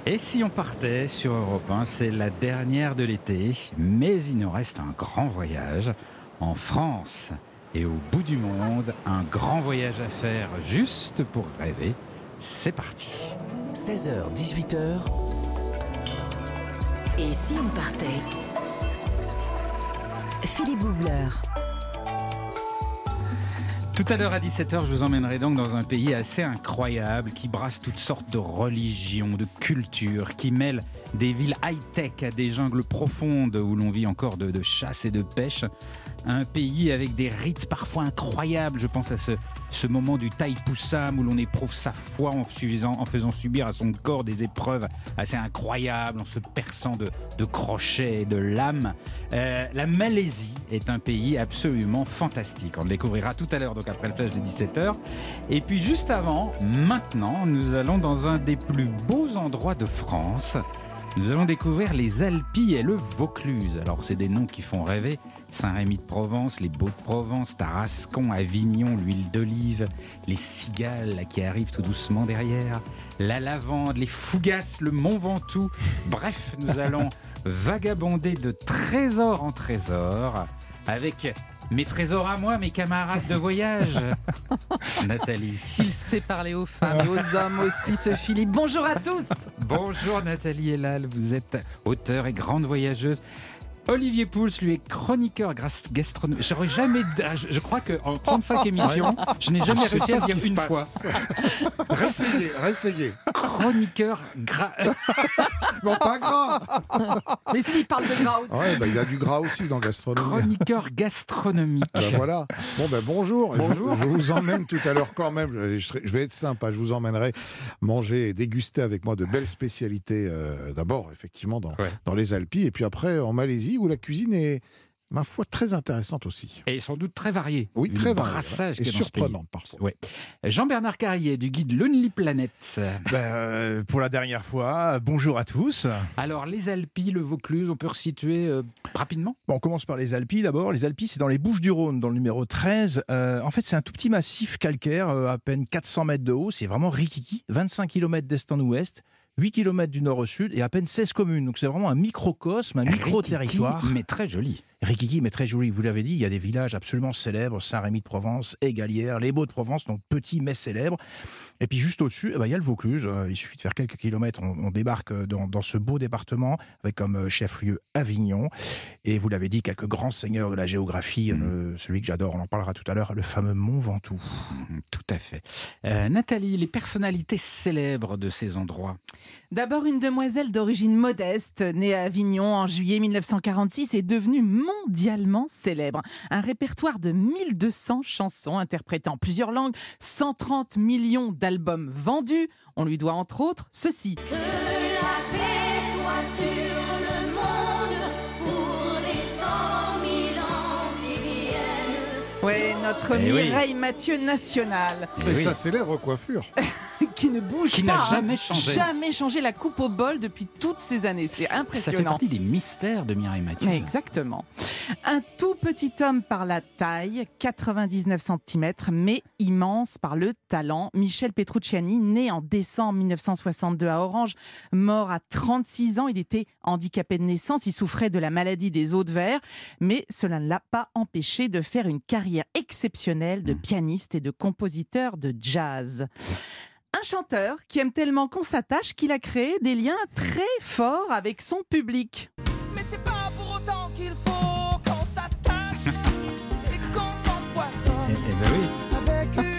Et si on partait sur Europe 1, c'est la dernière de l'été, mais il nous reste un grand voyage en France et au bout du monde, un grand voyage à faire juste pour rêver. C'est parti. 16h, 18h. Et si on partait? Philippe Googler. Tout à l'heure à 17h, je vous emmènerai donc dans un pays assez incroyable qui brasse toutes sortes de religions, de cultures, qui mêle des villes high-tech à des jungles profondes où l'on vit encore de chasse et de pêche. Un pays avec des rites parfois incroyables. Je pense à ce moment du Thaï-Poussam où l'on éprouve sa foi en faisant subir à son corps des épreuves assez incroyables, en se perçant de crochets et de lames. La Malaisie est un pays absolument fantastique. On le découvrira tout à l'heure, donc après le flash de 17h. Et puis juste avant, maintenant, nous allons dans un des plus beaux endroits de France. Nous allons découvrir les Alpilles et le Vaucluse. Alors, c'est des noms qui font rêver. Saint-Rémy-de-Provence, les Baux-de-Provence, Tarascon, Avignon, l'huile d'olive, les cigales qui arrivent tout doucement derrière, la lavande, les fougasses, le Mont Ventoux. Bref, nous allons vagabonder de trésor en trésor avec mes trésors à moi, mes camarades de voyage. Nathalie. Il sait parler aux femmes et aux hommes aussi, ce Philippe. Bonjour à tous. Bonjour Nathalie Elal, vous êtes auteure et grande voyageuse. Olivier Pouls, lui, est chroniqueur gastronomique. Je crois qu'en 35 émissions, je n'ai jamais réussi à le dire une fois. Réessayez. Chroniqueur Bon, pas gras. Mais si, il parle de gras aussi. Ouais, il y a du gras aussi dans la gastronomie. Chroniqueur gastronomique. Voilà. Bon, bonjour. Bonjour. Je vous emmène tout à l'heure quand même. Je vais être sympa. Je vous emmènerai manger et déguster avec moi de belles spécialités. D'abord, effectivement, dans les Alpilles. Et puis après, en Malaisie, où la cuisine est, ma foi, très intéressante aussi. Et sans doute très varié. Oui, très varié. Brassage Et qui est dans ce surprenante parfois. Ouais. Jean-Bernard Carrier du guide Lonely Planet. Pour la dernière fois, bonjour à tous. Alors, les Alpilles, le Vaucluse, on peut resituer rapidement? Bon, on commence par les Alpilles d'abord. Les Alpilles, c'est dans les Bouches-du-Rhône, dans le numéro 13. En fait, c'est un tout petit massif calcaire, à peine 400 mètres de haut. C'est vraiment rikiki. 25 km d'est en ouest. 8 km du nord au sud et à peine 16 communes. Donc c'est vraiment un microcosme, un micro-territoire. Mais très joli. Rikiki, mais très joli. Vous l'avez dit, il y a des villages absolument célèbres. Saint-Rémy-de-Provence, Égalière, les Baux-de-Provence, donc petits mais célèbres. Et puis juste au-dessus, il y a le Vaucluse. Il suffit de faire quelques kilomètres. On débarque dans ce beau département avec comme chef-lieu Avignon. Et vous l'avez dit, quelques grands seigneurs de la géographie. Celui que j'adore, on en parlera tout à l'heure, le fameux Mont Ventoux. Tout à fait. Nathalie, les personnalités célèbres de ces endroits? D'abord, une demoiselle d'origine modeste, née à Avignon en juillet 1946, est devenue mondialement célèbre. Un répertoire de 1200 chansons interprétées en plusieurs langues, 130 millions d'albums vendus. On lui doit entre autres ceci. Que la paix soit sur le monde pour les 100 000 ans qui viennent. Ouais, notre Mireille Mathieu nationale. Et sa célèbre coiffure. Qui ne bouge qui pas. Qui n'a jamais changé. Jamais changé, la coupe au bol depuis toutes ces années. C'est impressionnant. Ça fait partie des mystères de Mireille Mathieu. Mais exactement. Un tout petit homme par la taille, 99 cm, mais immense par le talent. Michel Petrucciani, né en décembre 1962 à Orange, mort à 36 ans. Il était handicapé de naissance, il souffrait de la maladie des os de verre, mais cela ne l'a pas empêché de faire une carrière exceptionnelle de pianiste et de compositeur de jazz. Un chanteur qui aime tellement qu'on s'attache qu'il a créé des liens très forts avec son public. Mais c'est pas pour autant qu'il faut qu'on s'attache et qu'on s'empoisonne avec une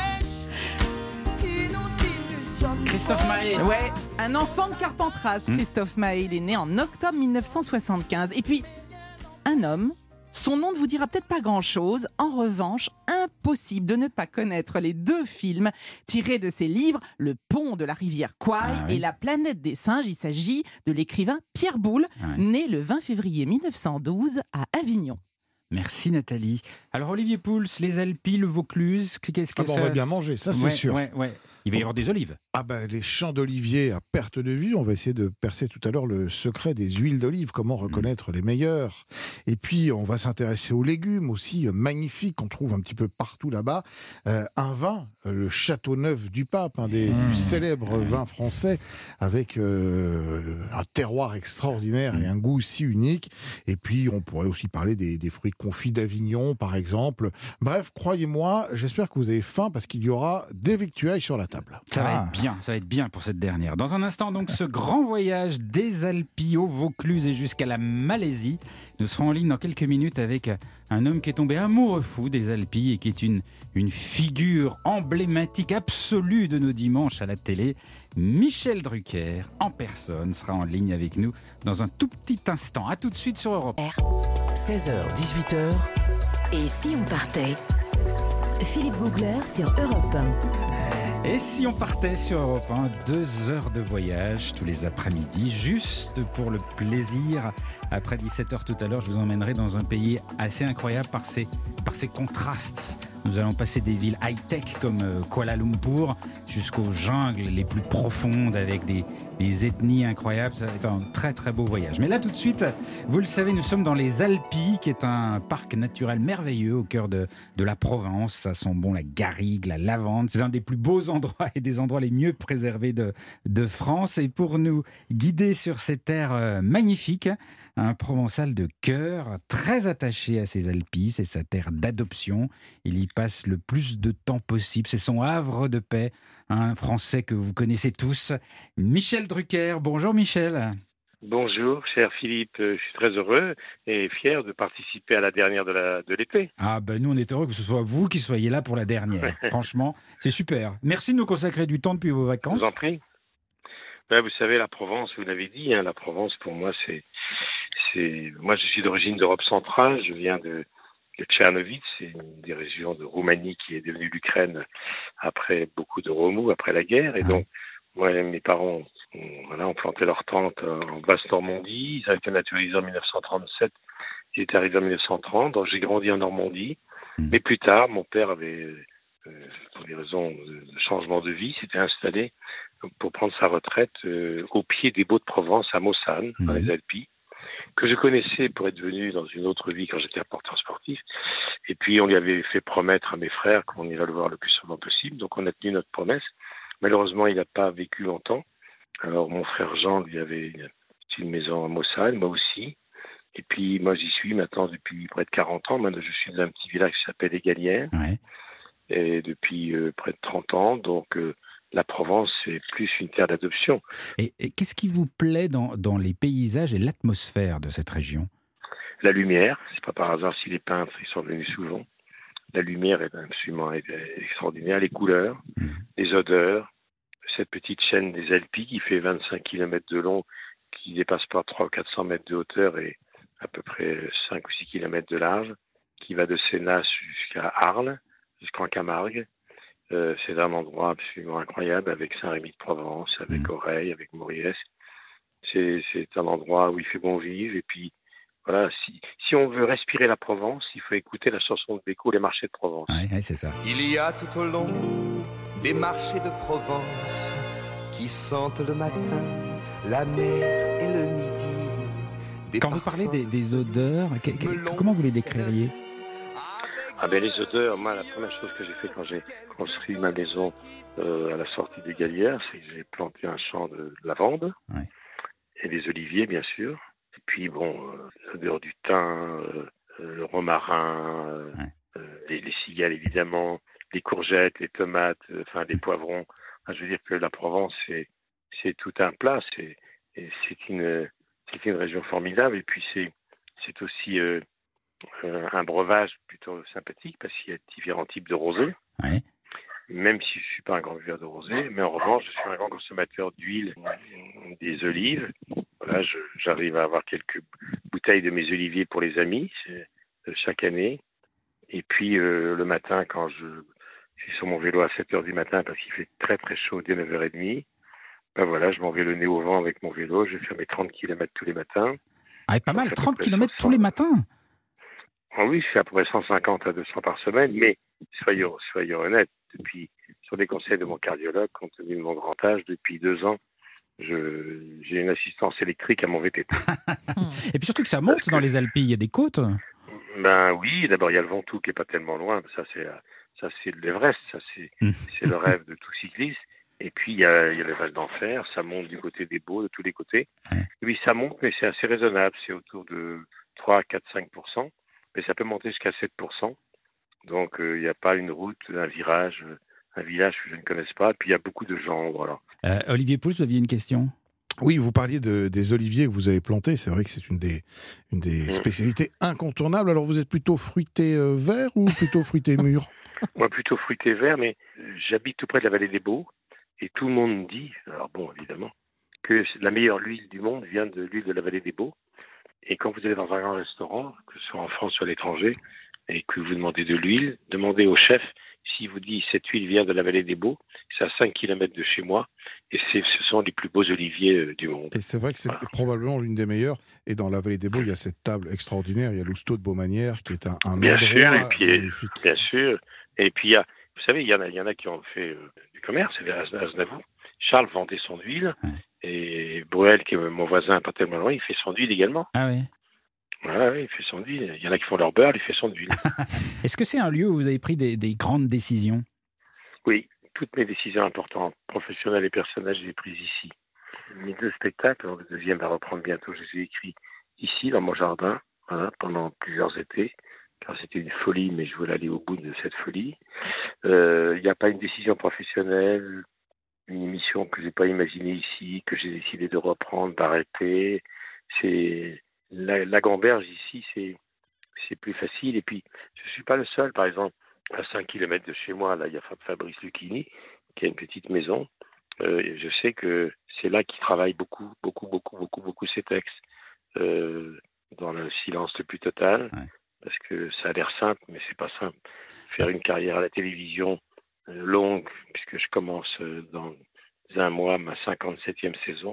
flèche qui nous illusionne. Christophe Maé. Ouais, un enfant de Carpentras, Christophe Maé. Il est né en octobre 1975. Et puis, un homme. Son nom ne vous dira peut-être pas grand-chose. En revanche, impossible de ne pas connaître les deux films tirés de ses livres Le pont de la rivière Kwai et La planète des singes. Il s'agit de l'écrivain Pierre Boulle, né le 20 février 1912 à Avignon. Merci Nathalie. Alors Olivier Pouls, les Alpilles, le Vaucluse, qu'est-ce que ça... On va bien manger, ça c'est sûr. Il va y avoir des olives. Ah ben, les champs d'oliviers à perte de vue, on va essayer de percer tout à l'heure le secret des huiles d'olive, comment reconnaître les meilleures. Et puis, on va s'intéresser aux légumes aussi, magnifiques, qu'on trouve un petit peu partout là-bas. Un vin, le Châteauneuf du Pape, un des plus célèbres vins français, avec un terroir extraordinaire et un goût aussi unique. Et puis, on pourrait aussi parler des fruits confits d'Avignon, par exemple. Bref, croyez-moi, j'espère que vous avez faim, parce qu'il y aura des victuailles sur la table. Ça va être bien pour cette dernière. Dans un instant, donc, ce grand voyage des Alpes au Vaucluse et jusqu'à la Malaisie. Nous serons en ligne dans quelques minutes avec un homme qui est tombé amoureux fou des Alpes et qui est une figure emblématique absolue de nos dimanches à la télé. Michel Drucker, en personne, sera en ligne avec nous dans un tout petit instant. A tout de suite sur Europe. 16h, 18h. Et si on partait? Philippe Googler sur Europe 1. Et si on partait sur Europe 1, 2 heures de voyage tous les après-midi, juste pour le plaisir. Après 17h tout à l'heure, je vous emmènerai dans un pays assez incroyable par ses contrastes. Nous allons passer des villes high-tech comme Kuala Lumpur jusqu'aux jungles les plus profondes avec des ethnies incroyables. Ça va être un très très beau voyage. Mais là tout de suite, vous le savez, nous sommes dans les Alpes, qui est un parc naturel merveilleux au cœur de la Provence. Ça sent bon la garrigue, la lavande. C'est l'un des plus beaux endroits et des endroits les mieux préservés de France. Et pour nous guider sur ces terres magnifiques, un Provençal de cœur, très attaché à ses Alpes, c'est sa terre d'adoption. Il y passe le plus de temps possible, c'est son havre de paix, un Français que vous connaissez tous, Michel Drucker. Bonjour Michel. Bonjour, cher Philippe. Je suis très heureux et fier de participer à la dernière de l'été. Ah ben nous on est heureux que ce soit vous qui soyez là pour la dernière. Franchement, c'est super. Merci de nous consacrer du temps depuis vos vacances. Je vous en prie. Ben, vous savez, la Provence, vous l'avez dit, la Provence pour moi moi je suis d'origine d'Europe centrale, je viens de Tchernovitz, c'est une des régions de Roumanie qui est devenue l'Ukraine après beaucoup de remous, après la guerre. Et donc, moi, mes parents ont planté leur tente en Basse-Normandie. Ils ont été naturalisés en 1937. Ils étaient arrivés en 1930. Donc, j'ai grandi en Normandie. Mais plus tard, mon père avait, pour des raisons de changement de vie, s'était installé pour prendre sa retraite au pied des Baux-de-Provence, à Mossane, dans les Alpes, que je connaissais pour être venu dans une autre vie quand j'étais apporteur sportif. Et puis, on lui avait fait promettre à mes frères qu'on irait le voir le plus souvent possible. Donc, on a tenu notre promesse. Malheureusement, il n'a pas vécu longtemps. Alors, mon frère Jean, lui, avait une maison à Mossane, moi aussi. Et puis, moi, j'y suis maintenant depuis près de 40 ans. Maintenant, je suis dans un petit village qui s'appelle Les Galières. Ouais. Et depuis près de 30 ans. Donc, la Provence, c'est plus une terre d'adoption. Et qu'est-ce qui vous plaît dans les paysages et l'atmosphère de cette région? La lumière. C'est pas par hasard si les peintres ils sont venus souvent. La lumière est absolument extraordinaire. Les couleurs, les odeurs. Cette petite chaîne des Alpes qui fait 25 km de long, qui dépasse pas 300 ou 400 mètres de hauteur et à peu près 5 ou 6 km de large, qui va de Sénas jusqu'à Arles, jusqu'en Camargue. C'est un endroit absolument incroyable avec Saint-Rémy-de-Provence, avec Oreille, avec Mauriès. C'est un endroit où il fait bon vivre. Et puis, voilà, si on veut respirer la Provence, il faut écouter la chanson de Bécaud, Les Marchés de Provence. Oui, c'est ça. Il y a tout au long des marchés de Provence qui sentent le matin la mer et le midi. Quand vous parlez des odeurs, comment vous les décririez? Ah ben les odeurs, moi la première chose que j'ai fait quand j'ai construit ma maison à la sortie des Galières, c'est que j'ai planté un champ de lavande et des oliviers bien sûr. Et puis bon, l'odeur du thym, le romarin, les cigales évidemment, les courgettes, les tomates, enfin les poivrons. Enfin, je veux dire que la Provence c'est tout un plat, c'est une région formidable et puis c'est aussi un breuvage plutôt sympathique parce qu'il y a différents types de rosés. Ouais. Même si je ne suis pas un grand buveur de rosé, mais en revanche, je suis un grand consommateur d'huile des olives. Voilà, j'arrive à avoir quelques bouteilles de mes oliviers pour les amis chaque année. Et puis le matin, quand je suis sur mon vélo à 7h du matin parce qu'il fait très très chaud dès 9h30, ben voilà, je m'en vais le nez au vent avec mon vélo. Je vais faire mes 30 km tous les matins. Ah, pas mal, 30 km tous les matins. Ah oui, je fais à peu près 150 à 200 par semaine, mais soyons honnêtes, depuis sur les conseils de mon cardiologue, compte tenu de mon grand âge, depuis 2 ans, j'ai une assistance électrique à mon VTT. Et puis surtout que ça monte dans les Alpilles, il y a des côtes. Ben oui, d'abord il y a le Ventoux qui est pas tellement loin, ça c'est l'Everest, c'est le rêve de tout cycliste. Et puis il y a le Val d'Enfer, ça monte du côté des Baux, de tous les côtés. Oui, ça monte, mais c'est assez raisonnable, c'est autour de 3, 4, 5%, mais ça peut monter jusqu'à 7%. Donc il n'y a pas une route, un village que je ne connaisse pas. Et puis il y a beaucoup de gens, voilà. Olivier Pouls, vous aviez une question ? Oui, vous parliez des oliviers que vous avez plantés. C'est vrai que c'est une des spécialités incontournables. Alors, vous êtes plutôt fruité vert ou plutôt fruité mûr ? Moi, plutôt fruité vert, mais j'habite tout près de la vallée des Baux. Et tout le monde dit, alors bon, évidemment, que la meilleure huile du monde vient de l'huile de la vallée des Baux. Et quand vous allez dans un grand restaurant, que ce soit en France ou à l'étranger, et que vous demandez de l'huile, demandez au chef s'il vous dit cette huile vient de la vallée des Baux, c'est à 5 km de chez moi, et ce sont les plus beaux oliviers du monde. Et c'est vrai que c'est probablement l'une des meilleures. Et dans la vallée des Baux, il y a cette table extraordinaire, il y a l'Ousteau de Beaumanière, qui est un bien endroit sûr, et puis, magnifique. Bien sûr. Et puis, vous savez, il y en a qui ont fait du commerce, c'est vers Aznavour. Charles vendait son huile, et Bruel, qui est mon voisin, pas tellement loin, il fait son huile également. Ah oui. Ouais, il fait son huile. Il y en a qui font leur beurre, il fait son huile. Est-ce que c'est un lieu où vous avez pris des grandes décisions ? Oui, toutes mes décisions importantes, professionnelles et personnelles, je les ai prises ici. Mes 2 spectacles, le deuxième va reprendre bientôt, je les ai écrits ici, dans mon jardin, voilà, pendant plusieurs étés, car c'était une folie, mais je voulais aller au bout de cette folie. Il n'y a pas une décision professionnelle, une émission que je n'ai pas imaginée ici, que j'ai décidé de reprendre, d'arrêter. C'est la gamberge ici, c'est plus facile. Et puis, je ne suis pas le seul. Par exemple, à 5 km de chez moi, là, il y a Fabrice Lucchini, qui a une petite maison. Je sais que c'est là qu'il travaille beaucoup ses textes, dans le silence le plus total, parce que ça a l'air simple, mais c'est pas simple. Faire une carrière à la télévision longue, puisque je commence dans un mois ma 57e saison,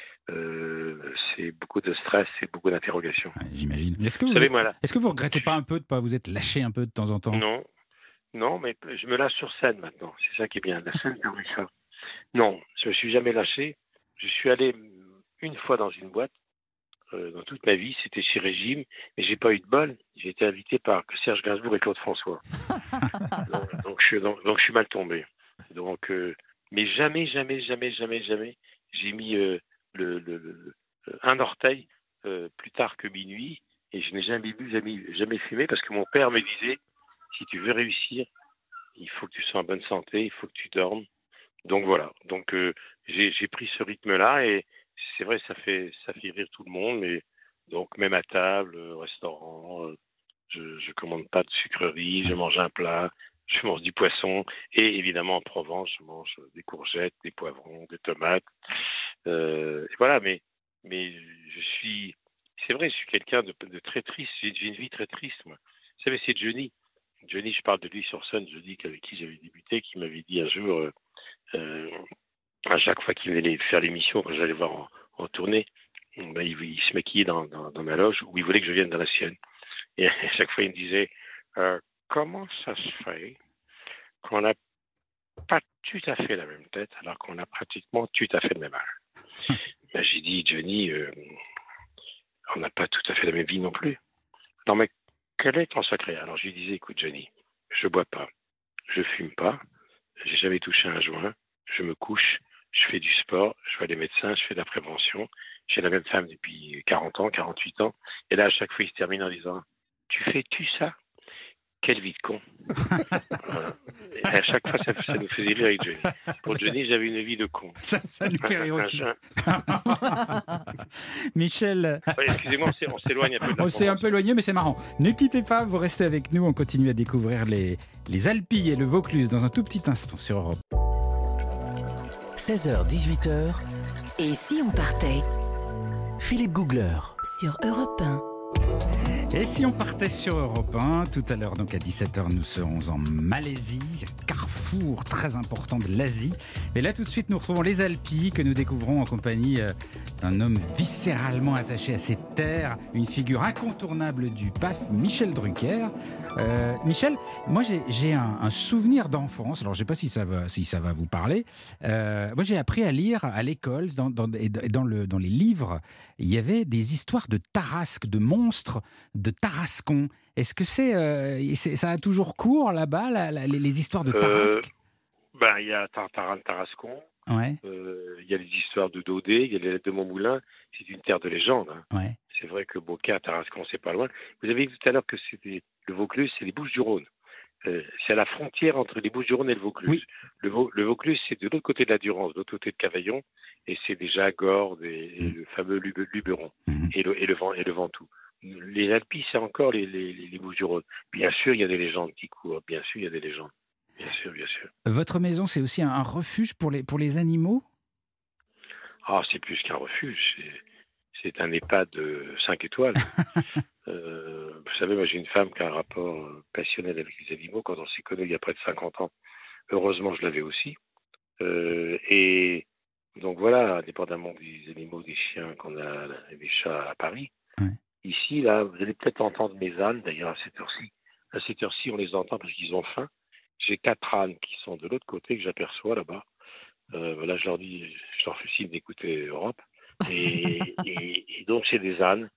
c'est beaucoup de stress, c'est beaucoup d'interrogations. Ouais, j'imagine. Est-ce que vous regrettez pas un peu de pas vous être lâché un peu de temps en temps ? Non, mais je me lâche sur scène maintenant. C'est ça qui est bien. La scène permet ça. Non, je me suis jamais lâché. Je suis allé une fois dans une boîte dans toute ma vie, c'était chez Régime, mais j'ai pas eu de bol. J'ai été invité par Serge Gainsbourg et Claude François. donc je suis mal tombé. Donc, mais jamais, j'ai mis un orteil plus tard que minuit, et je n'ai jamais bu, jamais fumé, parce que mon père me disait, si tu veux réussir, il faut que tu sois en bonne santé, il faut que tu dormes. Donc voilà. Donc j'ai pris ce rythme-là, et c'est vrai, ça fait rire tout le monde, mais donc même à table, au restaurant, je commande pas de sucreries, je mange un plat, je mange du poisson, et évidemment en Provence, je mange des courgettes, des poivrons, des tomates. Voilà, mais c'est vrai, je suis quelqu'un de très triste, j'ai une vie très triste, moi. Vous savez, c'est Johnny, je parle de lui sur scène, Johnny avec qui j'avais débuté, qui m'avait dit un jour, à chaque fois qu'il venait faire l'émission, quand j'allais voir en tournée, il se maquillait dans ma loge, où il voulait que je vienne dans la sienne. Et à chaque fois, il me disait, comment ça se fait qu'on n'a pas tout à fait la même tête, alors qu'on a pratiquement tout à fait le même âge? J'ai dit, Johnny, on n'a pas tout à fait la même vie non plus. Non, mais quel est ton secret? Alors je lui disais, écoute Johnny, je bois pas, je fume pas, j'ai jamais touché un joint, je me couche, je fais du sport, je vois les médecins, je fais de la prévention, j'ai la même femme depuis 40 ans, 48 ans, et là à chaque fois il se termine en disant, tu fais-tu ça? Quelle vie de con. Voilà. Et à chaque fois, ça nous faisait rire avec Johnny. Pour Johnny, j'avais une vie de con. Ça nous fait rire aussi. Michel. Ouais, excusez-moi, on s'éloigne un peu de la On s'est un peu éloigné, mais c'est marrant. Ne quittez pas, vous restez avec nous. On continue à découvrir les Alpilles et le Vaucluse dans un tout petit instant sur Europe. 16h, 18h. Et si on partait Philippe Googler. sur Europe 1? Et si on partait sur Europe 1, tout à l'heure, donc à 17h, nous serons en Malaisie, à Carrefour. carrefour très important de l'Asie. Et là, tout de suite, nous retrouvons les Alpilles que nous découvrons en compagnie d'un homme viscéralement attaché à ses terres, une figure incontournable du PAF, Michel Drucker. Michel, moi j'ai un souvenir d'enfance, alors je ne sais pas si ça va vous parler. Moi j'ai appris à lire à l'école, dans les livres, il y avait des histoires de tarasques, de monstres, de tarascons. Est-ce que ça a toujours cours là-bas, les histoires de tarasques? Il y a Tarascon, Ouais. il y a les histoires de Daudet, il y a les lettres de Montmoulin, c'est une terre de légende. Hein. Ouais. C'est vrai que Beaucaire, Tarascon, c'est pas loin. Vous avez dit tout à l'heure que c'était le Vaucluse, c'est les Bouches-du-Rhône. C'est à la frontière entre les Bouches-du-Rhône et le Vaucluse. Oui. Le Vaucluse, c'est de l'autre côté de la Durance, de l'autre côté de Cavaillon, et c'est déjà Gordes et le fameux Luberon, et le Ventoux. Les Alpilles, c'est encore les Bouches-du-Rhône. Bien sûr, il y a des légendes qui courent. Bien sûr, il y a des légendes. Bien sûr, bien sûr. Votre maison, c'est aussi un refuge pour les animaux? Ah, c'est plus qu'un refuge. C'est un EHPAD de 5 étoiles. Vous savez, moi, j'ai une femme qui a un rapport passionnel avec les animaux. Quand on s'est connus il y a près de 50 ans, heureusement, je l'avais aussi. Et donc voilà, indépendamment des animaux, des chiens qu'on a, des chats à Paris. Ouais. Ici, là, vous allez peut-être entendre mes ânes, d'ailleurs, à cette heure-ci. À cette heure-ci, on les entend parce qu'ils ont faim. J'ai 4 ânes qui sont de l'autre côté, que j'aperçois là-bas. Voilà, je leur dis, je leur fais signe d'écouter Europe. Et donc, j'ai des ânes.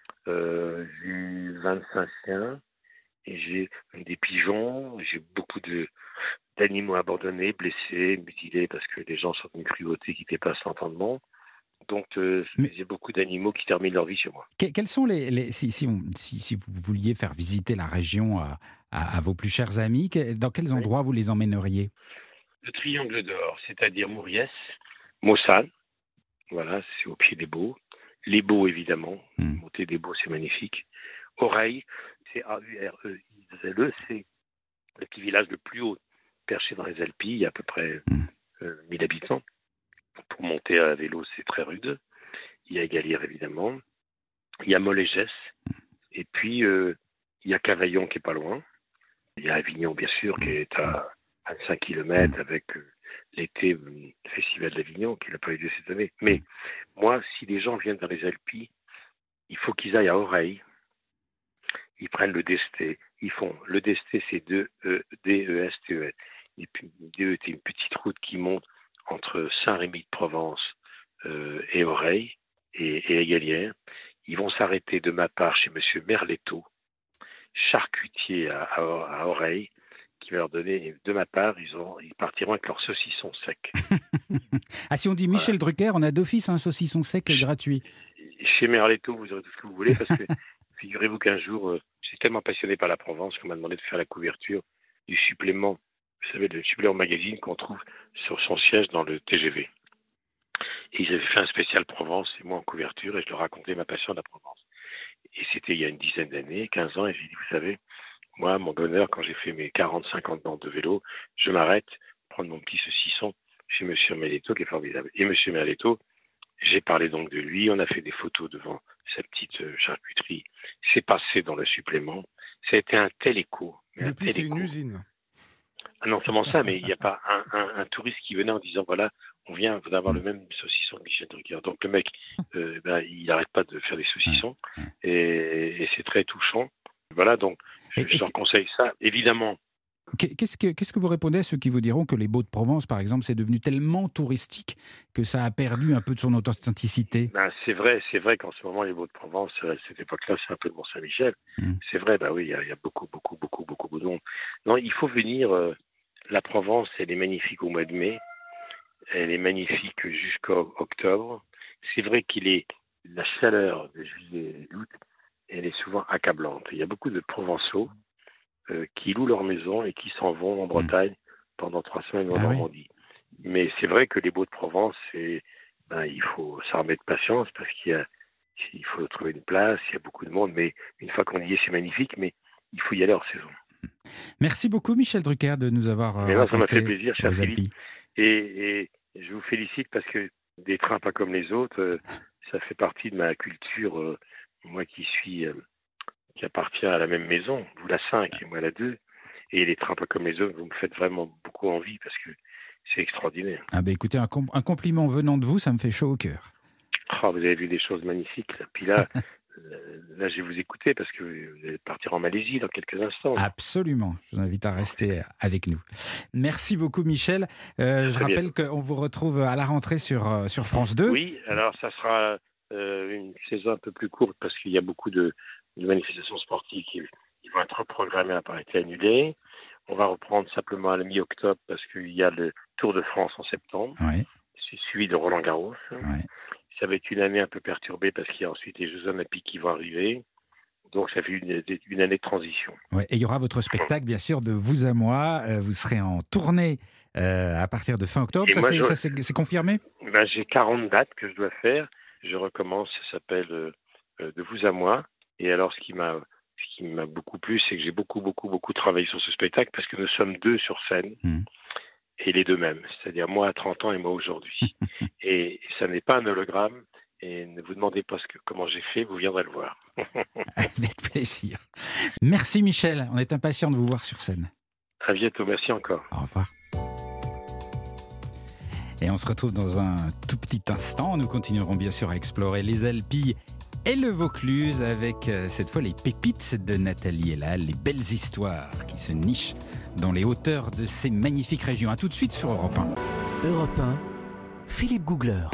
J'ai 25 chiens. Et j'ai des pigeons. J'ai beaucoup d'animaux abandonnés, blessés, mutilés, parce que les gens sont d'une cruauté qui dépasse l'entendement. Donc, j'ai beaucoup d'animaux qui terminent leur vie chez moi. Quels sont si vous vouliez faire visiter la région à vos plus chers amis, dans quels endroits vous les emmèneriez? Le Triangle d'Or, c'est-à-dire Mouriès, Mossane, voilà, c'est au pied des Baux. Les Baux, évidemment, monter des Baux, c'est magnifique. Oreille, c'est A-U-R-E-I-L-E, c'est le petit village le plus haut, perché dans les Alpilles, il y a à peu près 1000 habitants. Pour monter à vélo, c'est très rude. Il y a Égalière, évidemment. Il y a Molégès. Et puis, il y a Cavaillon qui est pas loin. Il y a Avignon, bien sûr, qui est à 25 km avec l'été, le Festival d'Avignon, qui n'a pas eu lieu cette année. Mais moi, si les gens viennent dans les Alpilles, il faut qu'ils aillent à Oreille. Ils prennent le Desté. Ils font le Desté, c'est D-E-S-T-E. Et puis, DE, c'est une petite route qui monte entre Saint-Rémy-de-Provence et Oreille et Égalière. Ils vont s'arrêter de ma part chez M. Merletto, charcutier à Oreille, qui va leur donner, de ma part, ils partiront avec leur saucisson sec. Ah, si on dit Michel Drucker, on a d'office un saucisson sec gratuit. Chez Merletto, vous aurez tout ce que vous voulez, parce que figurez-vous qu'un jour, j'étais tellement passionné par la Provence qu'on m'a demandé de faire la couverture du supplément, vous savez, le supplément magazine qu'on trouve sur son siège dans le TGV. Et ils avaient fait un spécial Provence, et moi en couverture, et je leur racontais ma passion de la Provence. Et c'était il y a une dizaine d'années, 15 ans, et j'ai dit, vous savez, moi, mon bonheur, quand j'ai fait mes 40-50 ans de vélo, je m'arrête, prendre mon petit saucisson chez M. Merletto, qui est formidable. Et M. Merletto, j'ai parlé donc de lui, on a fait des photos devant sa petite charcuterie, c'est passé dans le supplément, ça a été un tel écho. Depuis, c'est une usine. Ah non seulement ça, mais il n'y a pas un touriste qui venait en disant, voilà, on vient d'avoir le même saucisson que Michel Drucker. Donc le mec, il n'arrête pas de faire des saucissons, et c'est très touchant. Voilà, donc je leur conseille ça, évidemment. Qu'est-ce que vous répondez à ceux qui vous diront que les Baux de Provence, par exemple, c'est devenu tellement touristique que ça a perdu un peu de son authenticité? C'est vrai qu'en ce moment, les Baux de Provence, à cette époque-là, c'est un peu le Mont-Saint-Michel. C'est vrai, oui, il y a beaucoup de monde. Non, il faut venir. La Provence, elle est magnifique au mois de mai. Elle est magnifique jusqu'au octobre. C'est vrai la chaleur de juillet et d'août, elle est souvent accablante. Il y a beaucoup de Provençaux qui louent leur maison et qui s'en vont en Bretagne pendant 3 semaines en Normandie. Mais c'est vrai que les Baux de Provence, il faut s'en remettre patience parce il faut trouver une place, il y a beaucoup de monde, mais une fois qu'on y est, c'est magnifique, mais il faut y aller hors saison. Merci beaucoup Michel Drucker de nous avoir raconté. Ça m'a fait plaisir, cher Philippe. Et je vous félicite parce que des trains pas comme les autres, ça fait partie de ma culture, moi qui appartient à la même maison, vous la 5 et moi la 2. Et les trains pas comme les autres, vous me faites vraiment beaucoup envie parce que c'est extraordinaire. Ah ben écoutez, un compliment venant de vous, ça me fait chaud au cœur. Oh, vous avez vu des choses magnifiques. Là. Puis là, là, je vais vous écouter parce que vous allez partir en Malaisie dans quelques instants. Absolument. Je vous invite à rester avec nous. Merci beaucoup, Michel. Je rappelle qu'on vous retrouve à la rentrée sur France 2. Oui, alors ça sera une saison un peu plus courte parce qu'il y a beaucoup de manifestations sportives qui vont être reprogrammées, à été annulées. On va reprendre simplement à la mi-octobre parce qu'il y a le Tour de France en septembre. Oui. C'est suivi de Roland-Garros. Oui. Ça va être une année un peu perturbée parce qu'il y a ensuite les Jeux Olympiques qui vont arriver. Donc ça fait une année de transition. Ouais, et il y aura votre spectacle, bien sûr, de Vous à moi. Vous serez en tournée à partir de fin octobre. C'est confirmé ? J'ai 40 dates que je dois faire. Je recommence, ça s'appelle De Vous à moi. Et alors ce qui m'a beaucoup plu, c'est que j'ai beaucoup travaillé sur ce spectacle parce que nous sommes deux sur scène. Et les deux mêmes, c'est-à-dire moi à 30 ans et moi aujourd'hui. Et ça n'est pas un hologramme, et ne vous demandez pas comment j'ai fait, vous viendrez le voir. Avec plaisir. Merci Michel, on est impatients de vous voir sur scène. À bientôt, merci encore. Au revoir. Et on se retrouve dans un tout petit instant, nous continuerons bien sûr à explorer les Alpilles et le Vaucluse avec cette fois les pépites de Nathalie Elal, les belles histoires qui se nichent dans les hauteurs de ces magnifiques régions. A tout de suite sur Europe 1. Europe 1, Philippe Googler.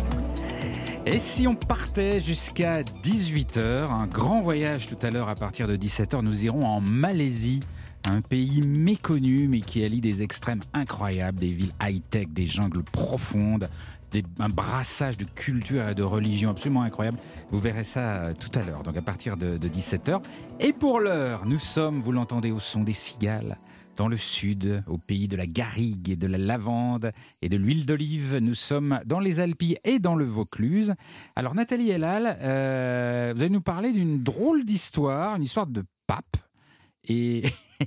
Et si on partait jusqu'à 18h, un grand voyage tout à l'heure à partir de 17h, nous irons en Malaisie, un pays méconnu mais qui allie des extrêmes incroyables, des villes high-tech, des jungles profondes, un brassage de culture et de religion absolument incroyable. Vous verrez ça tout à l'heure, donc à partir de 17h. Et pour l'heure, nous sommes, vous l'entendez, au son des cigales, dans le sud, au pays de la garrigue et de la lavande et de l'huile d'olive. Nous sommes dans les Alpilles et dans le Vaucluse. Alors Nathalie Elal, vous allez nous parler d'une drôle d'histoire, une histoire de pape. Et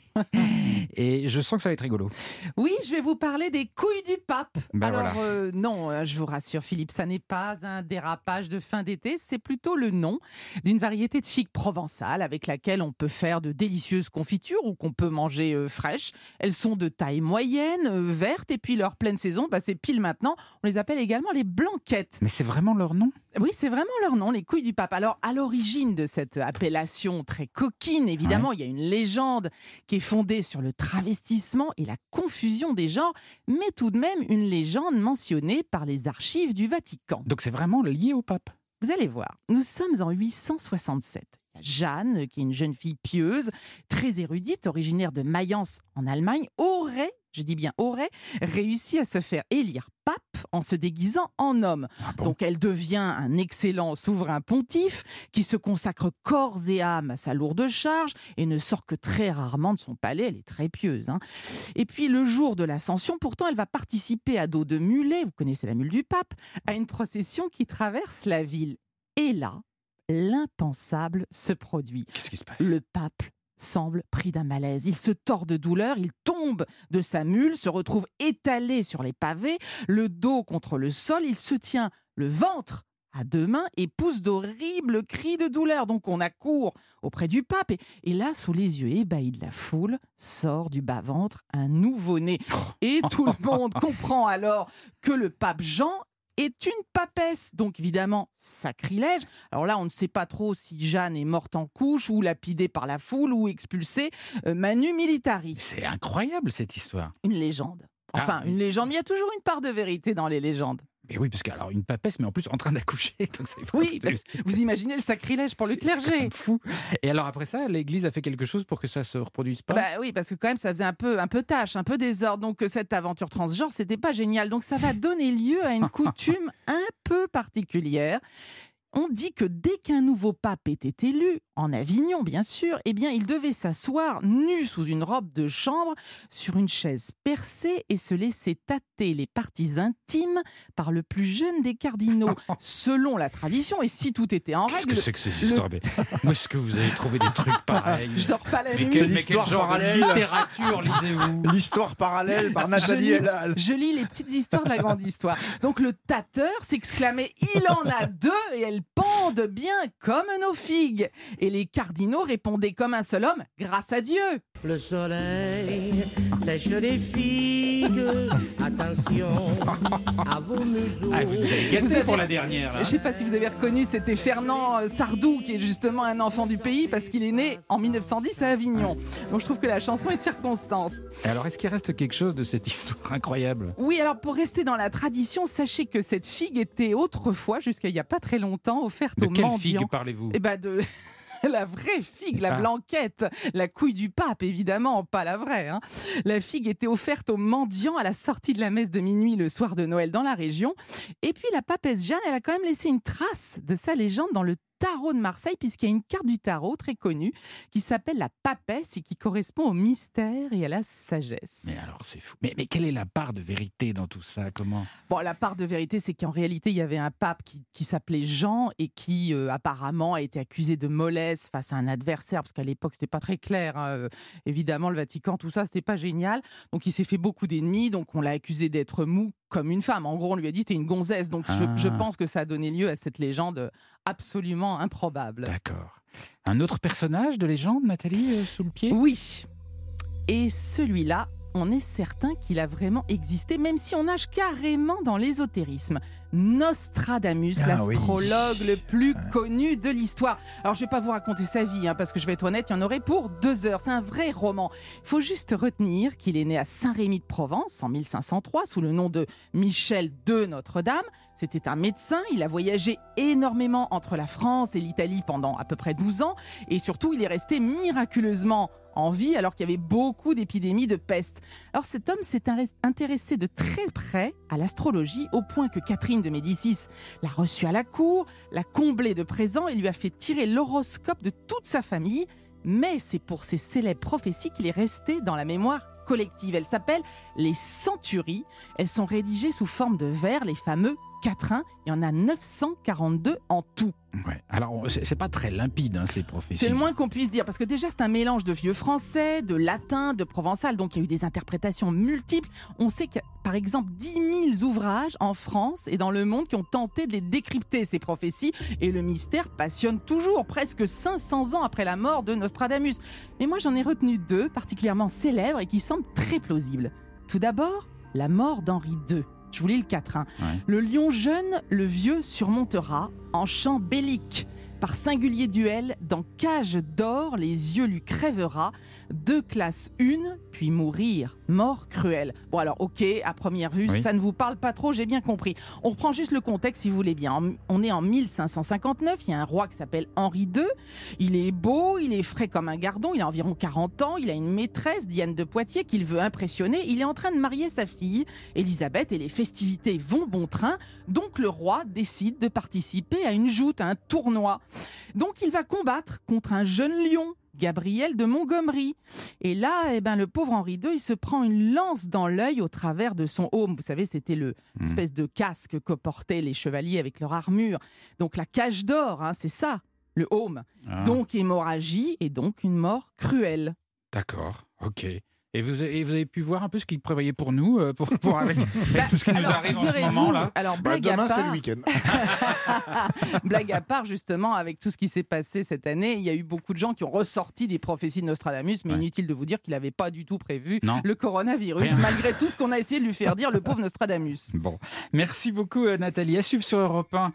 je sens que ça va être rigolo. Oui, je vais vous parler des couilles du pape. Alors, voilà. Non, je vous rassure Philippe, ça n'est pas un dérapage de fin d'été, c'est plutôt le nom d'une variété de figues provençales avec laquelle on peut faire de délicieuses confitures ou qu'on peut manger fraîches. Elles sont de taille moyenne, vertes, et puis leur pleine saison, c'est pile maintenant. On les appelle également les blanquettes. Mais c'est vraiment leur nom ? Oui, c'est vraiment leur nom, les couilles du pape. Alors, à l'origine de cette appellation très coquine, évidemment, il y a une légende qui est fondée sur le travestissement et la confusion des genres, mais tout de même une légende mentionnée par les archives du Vatican. Donc c'est vraiment lié au pape ? Vous allez voir, nous sommes en 867. Jeanne, qui est une jeune fille pieuse, très érudite, originaire de Mayence en Allemagne, aurait réussi à se faire élire pape en se déguisant en homme. Ah bon ? Donc elle devient un excellent souverain pontife qui se consacre corps et âme à sa lourde charge et ne sort que très rarement de son palais. Elle est très pieuse. Et puis le jour de l'Ascension, pourtant, elle va participer à dos de mulet, vous connaissez la mule du pape, à une procession qui traverse la ville. Et là, l'impensable se produit. Qu'est-ce qui se passe ? Le pape semble pris d'un malaise. Il se tord de douleur, il tombe de sa mule, se retrouve étalé sur les pavés, le dos contre le sol, il se tient le ventre à deux mains et pousse d'horribles cris de douleur. Donc on accourt auprès du pape et là, sous les yeux ébahis de la foule, sort du bas-ventre un nouveau-né. Et tout le monde comprend alors que le pape Jean est une papesse, donc évidemment sacrilège. Alors là, on ne sait pas trop si Jeanne est morte en couche ou lapidée par la foule ou expulsée manu militari. C'est incroyable cette histoire. Une légende. Enfin, une légende, mais il y a toujours une part de vérité dans les légendes. Mais oui, parce que alors une papesse, mais en plus en train d'accoucher. Donc oui, vous imaginez le sacrilège pour le clergé. C'est quand même fou. Et alors après ça, l'Église a fait quelque chose pour que ça se reproduise pas ? Oui, parce que quand même, ça faisait un peu tâche, un peu désordre. Donc cette aventure transgenre, c'était pas génial. Donc ça va donner lieu à une coutume un peu particulière. On dit que dès qu'un nouveau pape était élu, en Avignon bien sûr, il devait s'asseoir nu sous une robe de chambre sur une chaise percée et se laisser tâter les parties intimes par le plus jeune des cardinaux, selon la tradition. Et si tout était en règle... Qu'est-ce que c'est que ces histoires ? Où est-ce que vous avez trouvé des trucs pareils ? Je dors pas la nuit. Quelle histoire parallèle ? Littérature, lisez-vous. L'histoire parallèle par Nathalie Elal. Je lis les petites histoires de la grande histoire. Donc le tâteur s'exclamait « Il en a deux » et elle pendent bien comme nos figues. Et les cardinaux répondaient comme un seul homme, grâce à Dieu. Le soleil sèche les figues. Attention à vos museaux. Ah, vous avez gâté pour la dernière. Là. Je ne sais pas si vous avez reconnu, c'était Fernand Sardou, qui est justement un enfant du pays, parce qu'il est né en 1910 à Avignon. Donc je trouve que la chanson est de circonstance. Et alors, est-ce qu'il reste quelque chose de cette histoire incroyable ? Oui, alors pour rester dans la tradition, sachez que cette figue était autrefois, jusqu'à il n'y a pas très longtemps, offerte De aux quelle mendiants. figue parlez-vous ? Eh ben de... La vraie figue, la blanquette, la couille du pape, évidemment, pas la vraie. Hein. La figue était offerte aux mendiants à la sortie de la messe de minuit le soir de Noël dans la région. Et puis la papesse Jeanne, elle a quand même laissé une trace de sa légende dans le tarot de Marseille, puisqu'il y a une carte du tarot très connue qui s'appelle la papesse et qui correspond au mystère et à la sagesse. Mais alors, c'est fou. Mais quelle est la part de vérité dans tout ça ? Comment ? Bon, la part de vérité, c'est qu'en réalité, il y avait un pape qui s'appelait Jean et qui apparemment a été accusé de mollesse face à un adversaire, parce qu'à l'époque, c'était pas très clair. Hein. Évidemment, le Vatican, tout ça, c'était pas génial. Donc, il s'est fait beaucoup d'ennemis. Donc, on l'a accusé d'être mou comme une femme. En gros, on lui a dit, t'es une gonzesse. Donc, je pense que ça a donné lieu à cette légende absolument improbable. D'accord. Un autre personnage de légende, Nathalie, sous le pied ? Oui. Et celui-là, on est certain qu'il a vraiment existé, même si on nage carrément dans l'ésotérisme. Nostradamus, l'astrologue le plus connu de l'histoire. Alors, je ne vais pas vous raconter sa vie, parce que je vais être honnête, il y en aurait pour 2 heures. C'est un vrai roman. Il faut juste retenir qu'il est né à Saint-Rémy de Provence en 1503, sous le nom de Michel de Notre-Dame. C'était un médecin, il a voyagé énormément entre la France et l'Italie pendant à peu près 12 ans. Et surtout, il est resté miraculeusement en vie alors qu'il y avait beaucoup d'épidémies de peste. Alors cet homme s'est intéressé de très près à l'astrologie au point que Catherine de Médicis l'a reçu à la cour, l'a comblé de présents et lui a fait tirer l'horoscope de toute sa famille. Mais c'est pour ces célèbres prophéties qu'il est resté dans la mémoire collective. Elles s'appellent les centuries. Elles sont rédigées sous forme de vers, les fameux quatrains. Il y en a 942 en tout. Ouais. Alors, c'est pas très limpide, ces prophéties. C'est le moins qu'on puisse dire, parce que déjà, c'est un mélange de vieux français, de latin, de provençal, donc il y a eu des interprétations multiples. On sait qu'il y a, par exemple, 10 000 ouvrages en France et dans le monde qui ont tenté de les décrypter, ces prophéties, et le mystère passionne toujours, presque 500 ans après la mort de Nostradamus. Mais moi, j'en ai retenu 2 particulièrement célèbres et qui semblent très plausibles. Tout d'abord, la mort d'Henri II. Je vous lis le quatrain. Ouais. Le lion jeune, le vieux surmontera en chant bellique. Par singulier duel, dans cage d'or, les yeux lui crèvera. 2 classes 1, puis mourir. Mort cruelle. Bon alors, ok, à première vue, ça ne vous parle pas trop, j'ai bien compris. On reprend juste le contexte si vous voulez bien. On est en 1559, il y a un roi qui s'appelle Henri II. Il est beau, il est frais comme un gardon, il a environ 40 ans, il a une maîtresse, Diane de Poitiers, qu'il veut impressionner. Il est en train de marier sa fille, Élisabeth, et les festivités vont bon train. Donc le roi décide de participer à une joute, à un tournoi. Donc il va combattre contre un jeune lion, Gabriel de Montgomery. Et là, le pauvre Henri II, il se prend une lance dans l'œil au travers de son aume. Vous savez, c'était l'espèce de casque que portaient les chevaliers avec leur armure. Donc la cage d'or, c'est ça, le aume. Donc hémorragie et donc une mort cruelle. D'accord, ok. Et vous avez pu voir un peu ce qu'il prévoyait pour nous, pour avec tout ce qui nous arrive en ce moment-là. Alors, demain, c'est le week-end. Blague à part, justement, avec tout ce qui s'est passé cette année, il y a eu beaucoup de gens qui ont ressorti des prophéties de Nostradamus, mais inutile de vous dire qu'il n'avait pas du tout prévu le coronavirus, malgré tout ce qu'on a essayé de lui faire dire, le pauvre Nostradamus. Bon, merci beaucoup Nathalie. À suivre sur Europe 1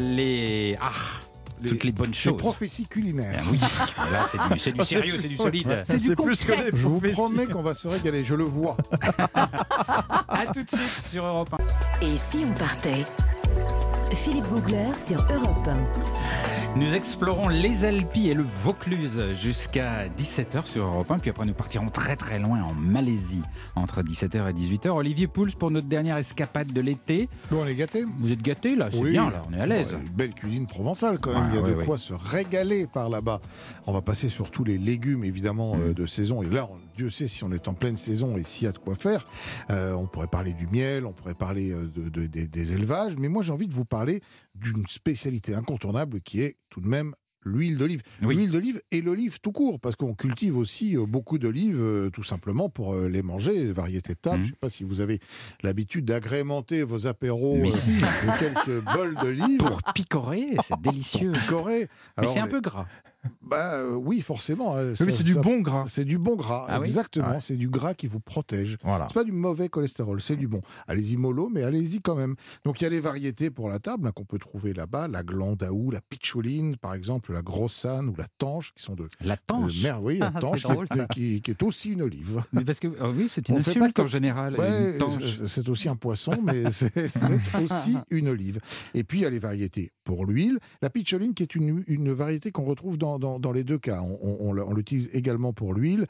toutes les bonnes choses. Les prophéties culinaires. Oui, là, c'est du sérieux, c'est du solide. C'est du plus que des prophéties. Je vous promets qu'on va se régaler, je le vois. À tout de suite sur Europe 1. Et si on partait ? Philippe Googler sur Europe 1. Nous explorons les Alpes et le Vaucluse jusqu'à 17h sur Europe 1. Puis après, nous partirons très très loin en Malaisie entre 17h et 18h. Olivier Pouls pour notre dernière escapade de l'été. Bon, on est gâtés. Vous êtes gâtés là, c'est bien là, on est à l'aise. Une belle cuisine provençale quand même. Il y a de quoi se régaler par là-bas. On va passer sur tous les légumes évidemment de saison. Et là, Dieu sait si on est en pleine saison et s'il y a de quoi faire. On pourrait parler du miel, on pourrait parler des élevages. Mais moi, j'ai envie de vous parler d'une spécialité incontournable qui est tout de même l'huile d'olive. Oui. L'huile d'olive et l'olive tout court, parce qu'on cultive aussi beaucoup d'olives, tout simplement pour les manger, variétés de table. Je ne sais pas si vous avez l'habitude d'agrémenter vos apéros Mais si. de quelques bols d'olive. Pour picorer, c'est délicieux. Picorer. Mais c'est un peu gras. Oui, forcément. Oui, mais c'est du bon gras. C'est du bon gras, Ah oui. exactement. Ouais. C'est du gras qui vous protège. Voilà. C'est pas du mauvais cholestérol, c'est du bon. Allez-y mollo, mais allez-y quand même. Donc il y a les variétés pour la table qu'on peut trouver là-bas, la glandaou, la pitchouline, par exemple, la grossane ou la tanche, qui sont de La tanche. oui, la Ah, tanche c'est drôle, qui est aussi une olive. Mais parce que, oui, c'est une On fait insulte pas en général. Ouais, une tanche. c'est aussi un poisson, mais c'est aussi une olive. Et puis il y a les variétés pour l'huile. La pitcholine, qui est une variété qu'on retrouve dans les deux cas. On l'utilise également pour l'huile,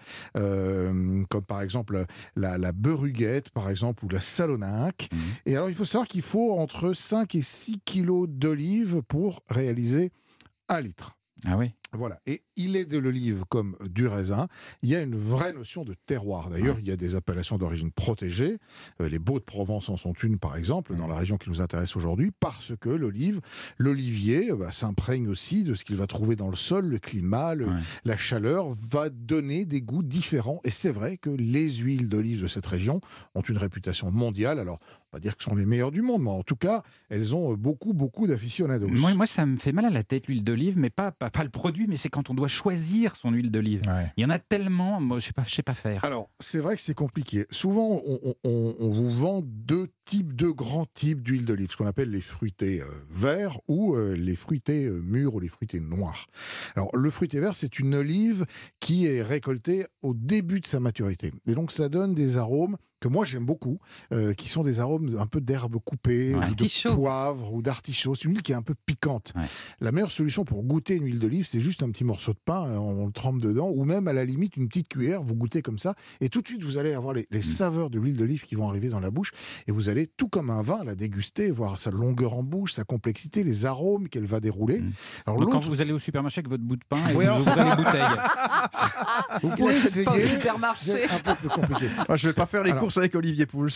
comme par exemple la beruguette, par exemple, ou la salonnaque. Et alors, il faut savoir qu'il faut entre 5 et 6 kilos d'olive pour réaliser 1 litre. Ah oui. Voilà. Et il est de l'olive comme du raisin. Il y a une vraie notion de terroir. D'ailleurs, il y a des appellations d'origine protégée. Les Baux de Provence en sont une, par exemple, dans la région qui nous intéresse aujourd'hui, parce que l'olivier s'imprègne aussi de ce qu'il va trouver dans le sol, le climat, la chaleur, va donner des goûts différents. Et c'est vrai que les huiles d'olive de cette région ont une réputation mondiale. Alors, on va dire que ce sont les meilleures du monde, mais en tout cas, elles ont beaucoup d'aficionados. Moi, ça me fait mal à la tête, l'huile d'olive, mais pas le produit, mais c'est quand on doit choisir son huile d'olive. Ouais. Il y en a tellement, moi, je sais pas faire. Alors, c'est vrai que c'est compliqué. Souvent, on vous vend deux grands types d'huile d'olive, ce qu'on appelle les fruités verts ou les fruités mûrs ou les fruités noirs. Alors, le fruité vert, c'est une olive qui est récoltée au début de sa maturité. Et donc, ça donne des arômes que moi j'aime beaucoup, qui sont des arômes un peu d'herbe coupée, ou de poivre ou d'artichaut. C'est une huile qui est un peu piquante. Ouais. La meilleure solution pour goûter une huile d'olive, c'est juste un petit morceau de pain, on le trempe dedans, ou même à la limite une petite cuillère, vous goûtez comme ça, et tout de suite vous allez avoir les saveurs de l'huile d'olive qui vont arriver dans la bouche, et vous allez, tout comme un vin, la déguster, voir sa longueur en bouche, sa complexité, les arômes qu'elle va dérouler. Alors, donc quand vous allez au supermarché avec votre bout de pain et vous ouvrez les bouteilles. Vous pouvez essayer, c'est un peu plus compliqué. Moi, je vais pas faire les courses avec Olivier Pouls.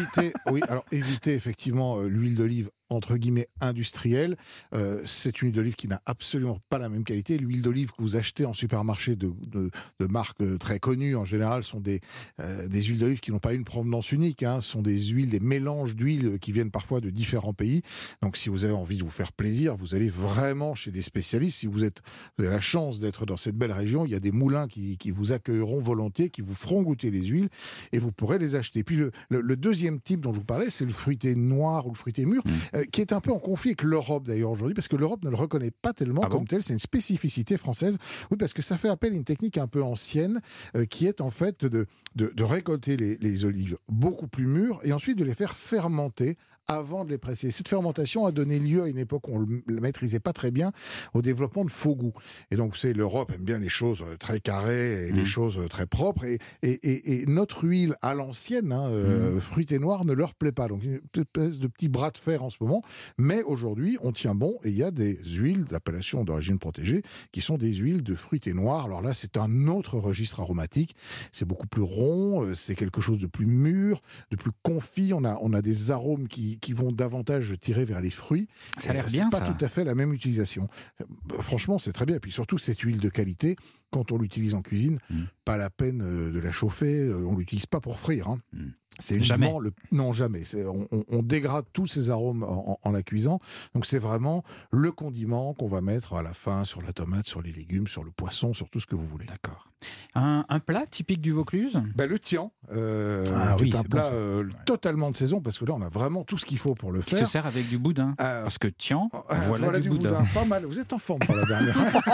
Évitez effectivement l'huile d'olive entre guillemets industrielle. C'est une huile d'olive qui n'a absolument pas la même qualité. L'huile d'olive que vous achetez en supermarché de marques très connues, en général, sont des huiles d'olive qui n'ont pas une provenance unique. Ce sont des mélanges d'huiles qui viennent parfois de différents pays. Donc si vous avez envie de vous faire plaisir, vous allez vraiment chez des spécialistes. Si vous avez la chance d'être dans cette belle région, il y a des moulins qui vous accueilleront volontiers, qui vous feront goûter les huiles et vous pourrez les acheter. Puis le deuxième type dont je vous parlais, c'est le fruité noir ou le fruité mûr, qui est un peu en conflit avec l'Europe d'ailleurs aujourd'hui, parce que l'Europe ne le reconnaît pas tellement comme tel. C'est une spécificité française. Oui, parce que ça fait appel à une technique un peu ancienne, qui est en fait de récolter les olives beaucoup plus mûres et ensuite de les faire fermenter avant de les presser. Cette fermentation a donné lieu à une époque où on ne le maîtrisait pas très bien au développement de faux goûts. Et donc, l'Europe aime bien les choses très carrées et les choses très propres. Et notre huile à l'ancienne, fruitée noire, ne leur plaît pas. Donc, une espèce de petit bras de fer en ce moment. Mais aujourd'hui, on tient bon et il y a des huiles d'appellation d'origine protégée qui sont des huiles de fruitée noire. Alors là, c'est un autre registre aromatique. C'est beaucoup plus rond, c'est quelque chose de plus mûr, de plus confit. On a des arômes qui vont davantage tirer vers les fruits. Ça a l'air bien, c'est pas tout à fait la même utilisation. Franchement, c'est très bien. Et puis surtout, cette huile de qualité, quand on l'utilise en cuisine, pas la peine de la chauffer. On l'utilise pas pour frire. C'est uniquement non, jamais. On dégrade tous ces arômes en la cuisant. Donc c'est vraiment le condiment qu'on va mettre à la fin sur la tomate, sur les légumes, sur le poisson, sur tout ce que vous voulez. D'accord. Un plat typique du Vaucluse ? Le tian, qui est un plat totalement de saison, parce que là on a vraiment tout ce qu'il faut pour le faire. Qui se sert avec du boudin. Parce que tian, voilà du boudin. Pas mal. Vous êtes en forme pour la dernière.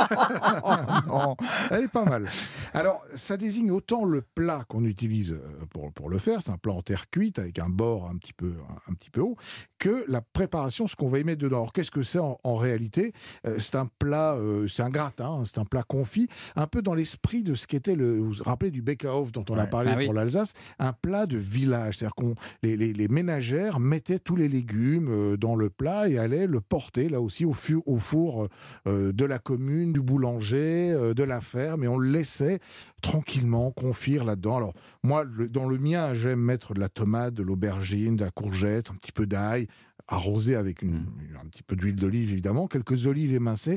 Non, elle est pas mal. Alors ça désigne autant le plat qu'on utilise pour le faire. C'est un plat en terre cuite avec un bord un petit peu haut, que la préparation, ce qu'on va y mettre dedans. Alors qu'est-ce que c'est en réalité ? C'est un plat, c'est un gratin, c'est un plat confit, un peu dans l'esprit de ce qu'était vous vous rappelez du Bäckerhof dont on a parlé pour l'Alsace, un plat de village, c'est-à-dire qu'on les ménagères mettaient tous les légumes dans le plat et allaient le porter là aussi au four de la commune, du boulanger, de la ferme, et on le laissait tranquillement confire là-dedans. Alors moi, dans le mien, j'aime mettre de la tomate, de l'aubergine, de la courgette, un petit peu d'ail, arrosé avec un petit peu d'huile d'olive évidemment, quelques olives émincées.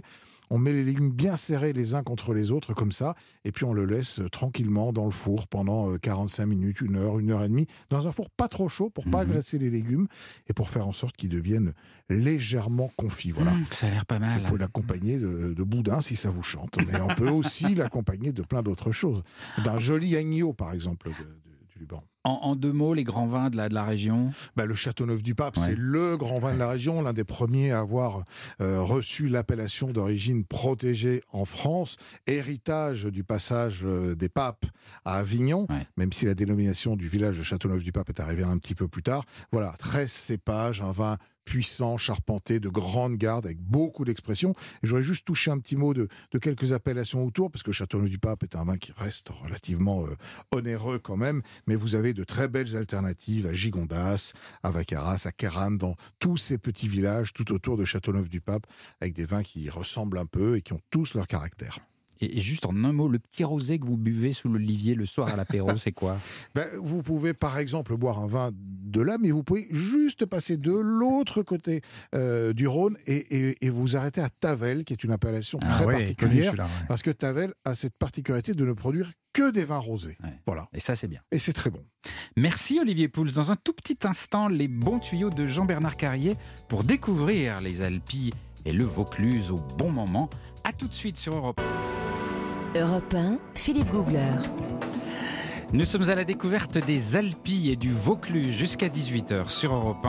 On met les légumes bien serrés les uns contre les autres, comme ça, et puis on le laisse tranquillement dans le four pendant 45 minutes, 1 heure et demie, dans un four pas trop chaud pour pas agresser les légumes et pour faire en sorte qu'ils deviennent légèrement confits. Voilà. Ça a l'air pas mal. Vous pouvez l'accompagner de boudin si ça vous chante, mais on peut aussi l'accompagner de plein d'autres choses. D'un joli agneau, par exemple, du Liban. En 2 mots, les grands vins de la région. Le Châteauneuf-du-Pape, Ouais. c'est le grand vin de la région, l'un des premiers à avoir reçu l'appellation d'origine protégée en France, héritage du passage des papes à Avignon, même si la dénomination du village de Châteauneuf-du-Pape est arrivée un petit peu plus tard. Voilà, 13 cépages, un vin puissant, charpenté, de grande garde, avec beaucoup d'expression. Et j'aurais juste touché un petit mot de quelques appellations autour, parce que Châteauneuf-du-Pape est un vin qui reste relativement onéreux quand même, mais vous avez de très belles alternatives à Gigondas, à Vacaras, à Kéran, dans tous ces petits villages tout autour de Châteauneuf-du-Pape, avec des vins qui ressemblent un peu et qui ont tous leur caractère. Et juste en un mot, le petit rosé que vous buvez sous l'olivier le soir à l'apéro, c'est quoi? Vous pouvez par exemple boire un vin de là, mais vous pouvez juste passer de l'autre côté du Rhône et vous arrêter à Tavel, qui est une appellation très particulière, parce que Tavel a cette particularité de ne produire que des vins rosés. Voilà. Et ça, c'est bien. Et c'est très bon. Merci Olivier Pouls. Dans un tout petit instant, les bons tuyaux de Jean-Bernard Carrier pour découvrir les Alpilles et le Vaucluse au bon moment. À tout de suite sur Europe 1. Europe 1, Philippe Googler. Nous sommes à la découverte des Alpilles et du Vaucluse jusqu'à 18h sur Europe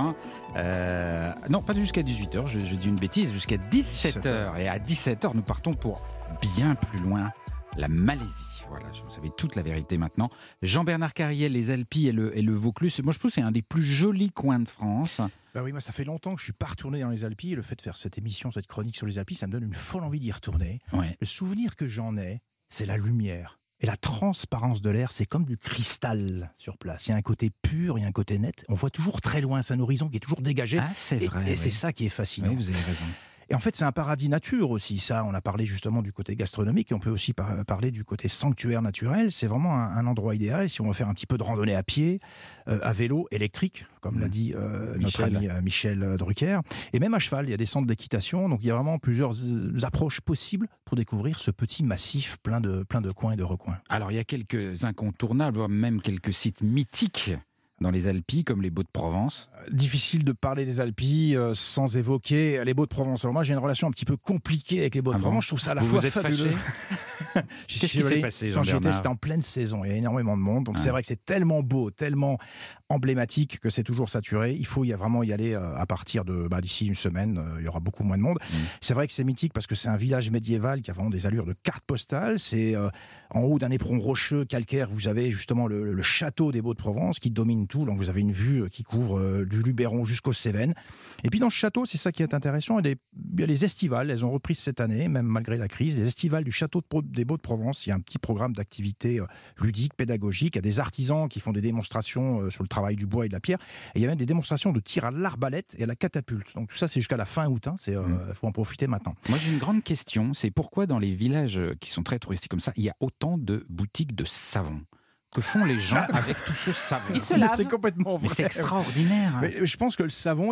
1. Non, pas jusqu'à 18h, je dis une bêtise, jusqu'à 17h. Et à 17h, nous partons pour bien plus loin, la Malaisie. Voilà, vous savez toute la vérité maintenant. Jean-Bernard Carrier, les Alpilles et le Vaucluse, moi je trouve que c'est un des plus jolis coins de France. Oui, moi ça fait longtemps que je ne suis pas retourné dans les Alpilles. Le fait de faire cette émission, cette chronique sur les Alpilles, ça me donne une folle envie d'y retourner. Ouais. Le souvenir que j'en ai, c'est la lumière. Et la transparence de l'air, c'est comme du cristal sur place. Il y a un côté pur, il y a un côté net. On voit toujours très loin, c'est un horizon qui est toujours dégagé. Ah, c'est vrai. Et c'est ça qui est fascinant. Oui, vous avez raison. Et en fait, c'est un paradis nature aussi. Ça, on a parlé justement du côté gastronomique et on peut aussi parler du côté sanctuaire naturel. C'est vraiment un endroit idéal si on veut faire un petit peu de randonnée à pied, à vélo, électrique, comme l'a dit notre ami Michel Drucker. Et même à cheval, il y a des centres d'équitation. Donc, il y a vraiment plusieurs approches possibles pour découvrir ce petit massif plein de coins et de recoins. Alors, il y a quelques incontournables, voire même quelques sites mythiques dans les Alpilles, comme les Baux-de-Provence. Difficile de parler des Alpilles sans évoquer les Baux-de-Provence. Alors moi, j'ai une relation un petit peu compliquée avec les Baux-de-Provence. Je trouve ça à la fois fabuleux. Qu'est-ce qui s'est passé, Quand j'y étais, Jean-Bernard ? c'était en pleine saison. Il y a énormément de monde. Donc c'est vrai que c'est tellement beau, tellement emblématique que c'est toujours saturé. Il faut vraiment y aller à partir de d'ici une semaine. Il y aura beaucoup moins de monde. C'est vrai que c'est mythique parce que c'est un village médiéval qui a vraiment des allures de carte postale. C'est en haut d'un éperon rocheux calcaire. Vous avez justement le château des Baux-de-Provence qui domine tout. Donc vous avez une vue qui couvre du Luberon jusqu'aux Cévennes. Et puis dans ce château, c'est ça qui est intéressant. Il y a les estivales. Elles ont repris cette année, même malgré la crise. Les estivales du château des Baux-de-Provence. Il y a un petit programme d'activités ludiques, pédagogiques. Il y a des artisans qui font des démonstrations sur le travail du bois et de la pierre. Et il y a même des démonstrations de tir à l'arbalète et à la catapulte. Donc tout ça, c'est jusqu'à la fin août. Il faut en profiter maintenant. Moi, j'ai une grande question. C'est pourquoi dans les villages qui sont très touristiques comme ça, il y a autant de boutiques de savon? Que font les gens avec tout ce savon? Ils se lavent. C'est complètement vrai. Mais c'est extraordinaire. Mais je pense que le savon,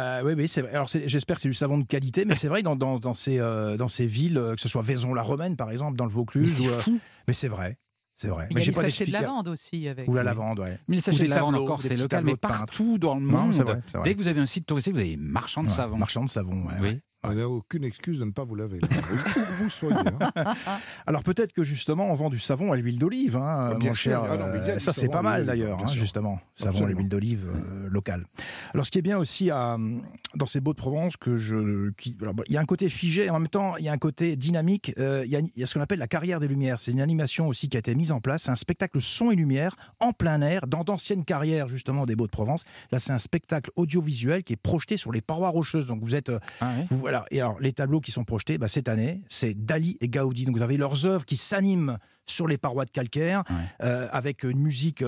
j'espère que c'est du savon de qualité, mais c'est vrai dans ces villes, que ce soit Vaison-la-Romaine par exemple, dans le Vaucluse. Mais c'est fou. Mais c'est vrai. C'est vrai. Il y a les sachets de lavande aussi. Ou la lavande, ouais. Mais les sachets Ou de lavande tableaux, encore, des c'est petits local, tableaux mais de peintre. partout dans le Non, monde, c'est vrai. dès que vous avez un site touristique, vous avez marchand de savon. Marchand de savon, ouais. Oui. Il n'y a aucune excuse de ne pas vous laver. Où que vous soyez. Alors peut-être que justement on vend du savon à l'huile d'olive, bien mon sûr. cher. Ça c'est pas mal d'ailleurs, justement. Savon à l'huile d'olive locale. Alors ce qui est bien aussi dans ces Baux-de-Provence, il y a un côté figé, et en même temps il y a un côté dynamique. Il y a ce qu'on appelle la carrière des lumières. C'est une animation aussi qui a été mise en place. C'est un spectacle son et lumière en plein air dans d'anciennes carrières justement des Baux-de-Provence. Là c'est un spectacle audiovisuel qui est projeté sur les parois rocheuses. Donc vous êtes voilà. Et alors les tableaux qui sont projetés cette année, c'est Dali et Gaudi. Donc vous avez leurs œuvres qui s'animent sur les parois de calcaire, avec une musique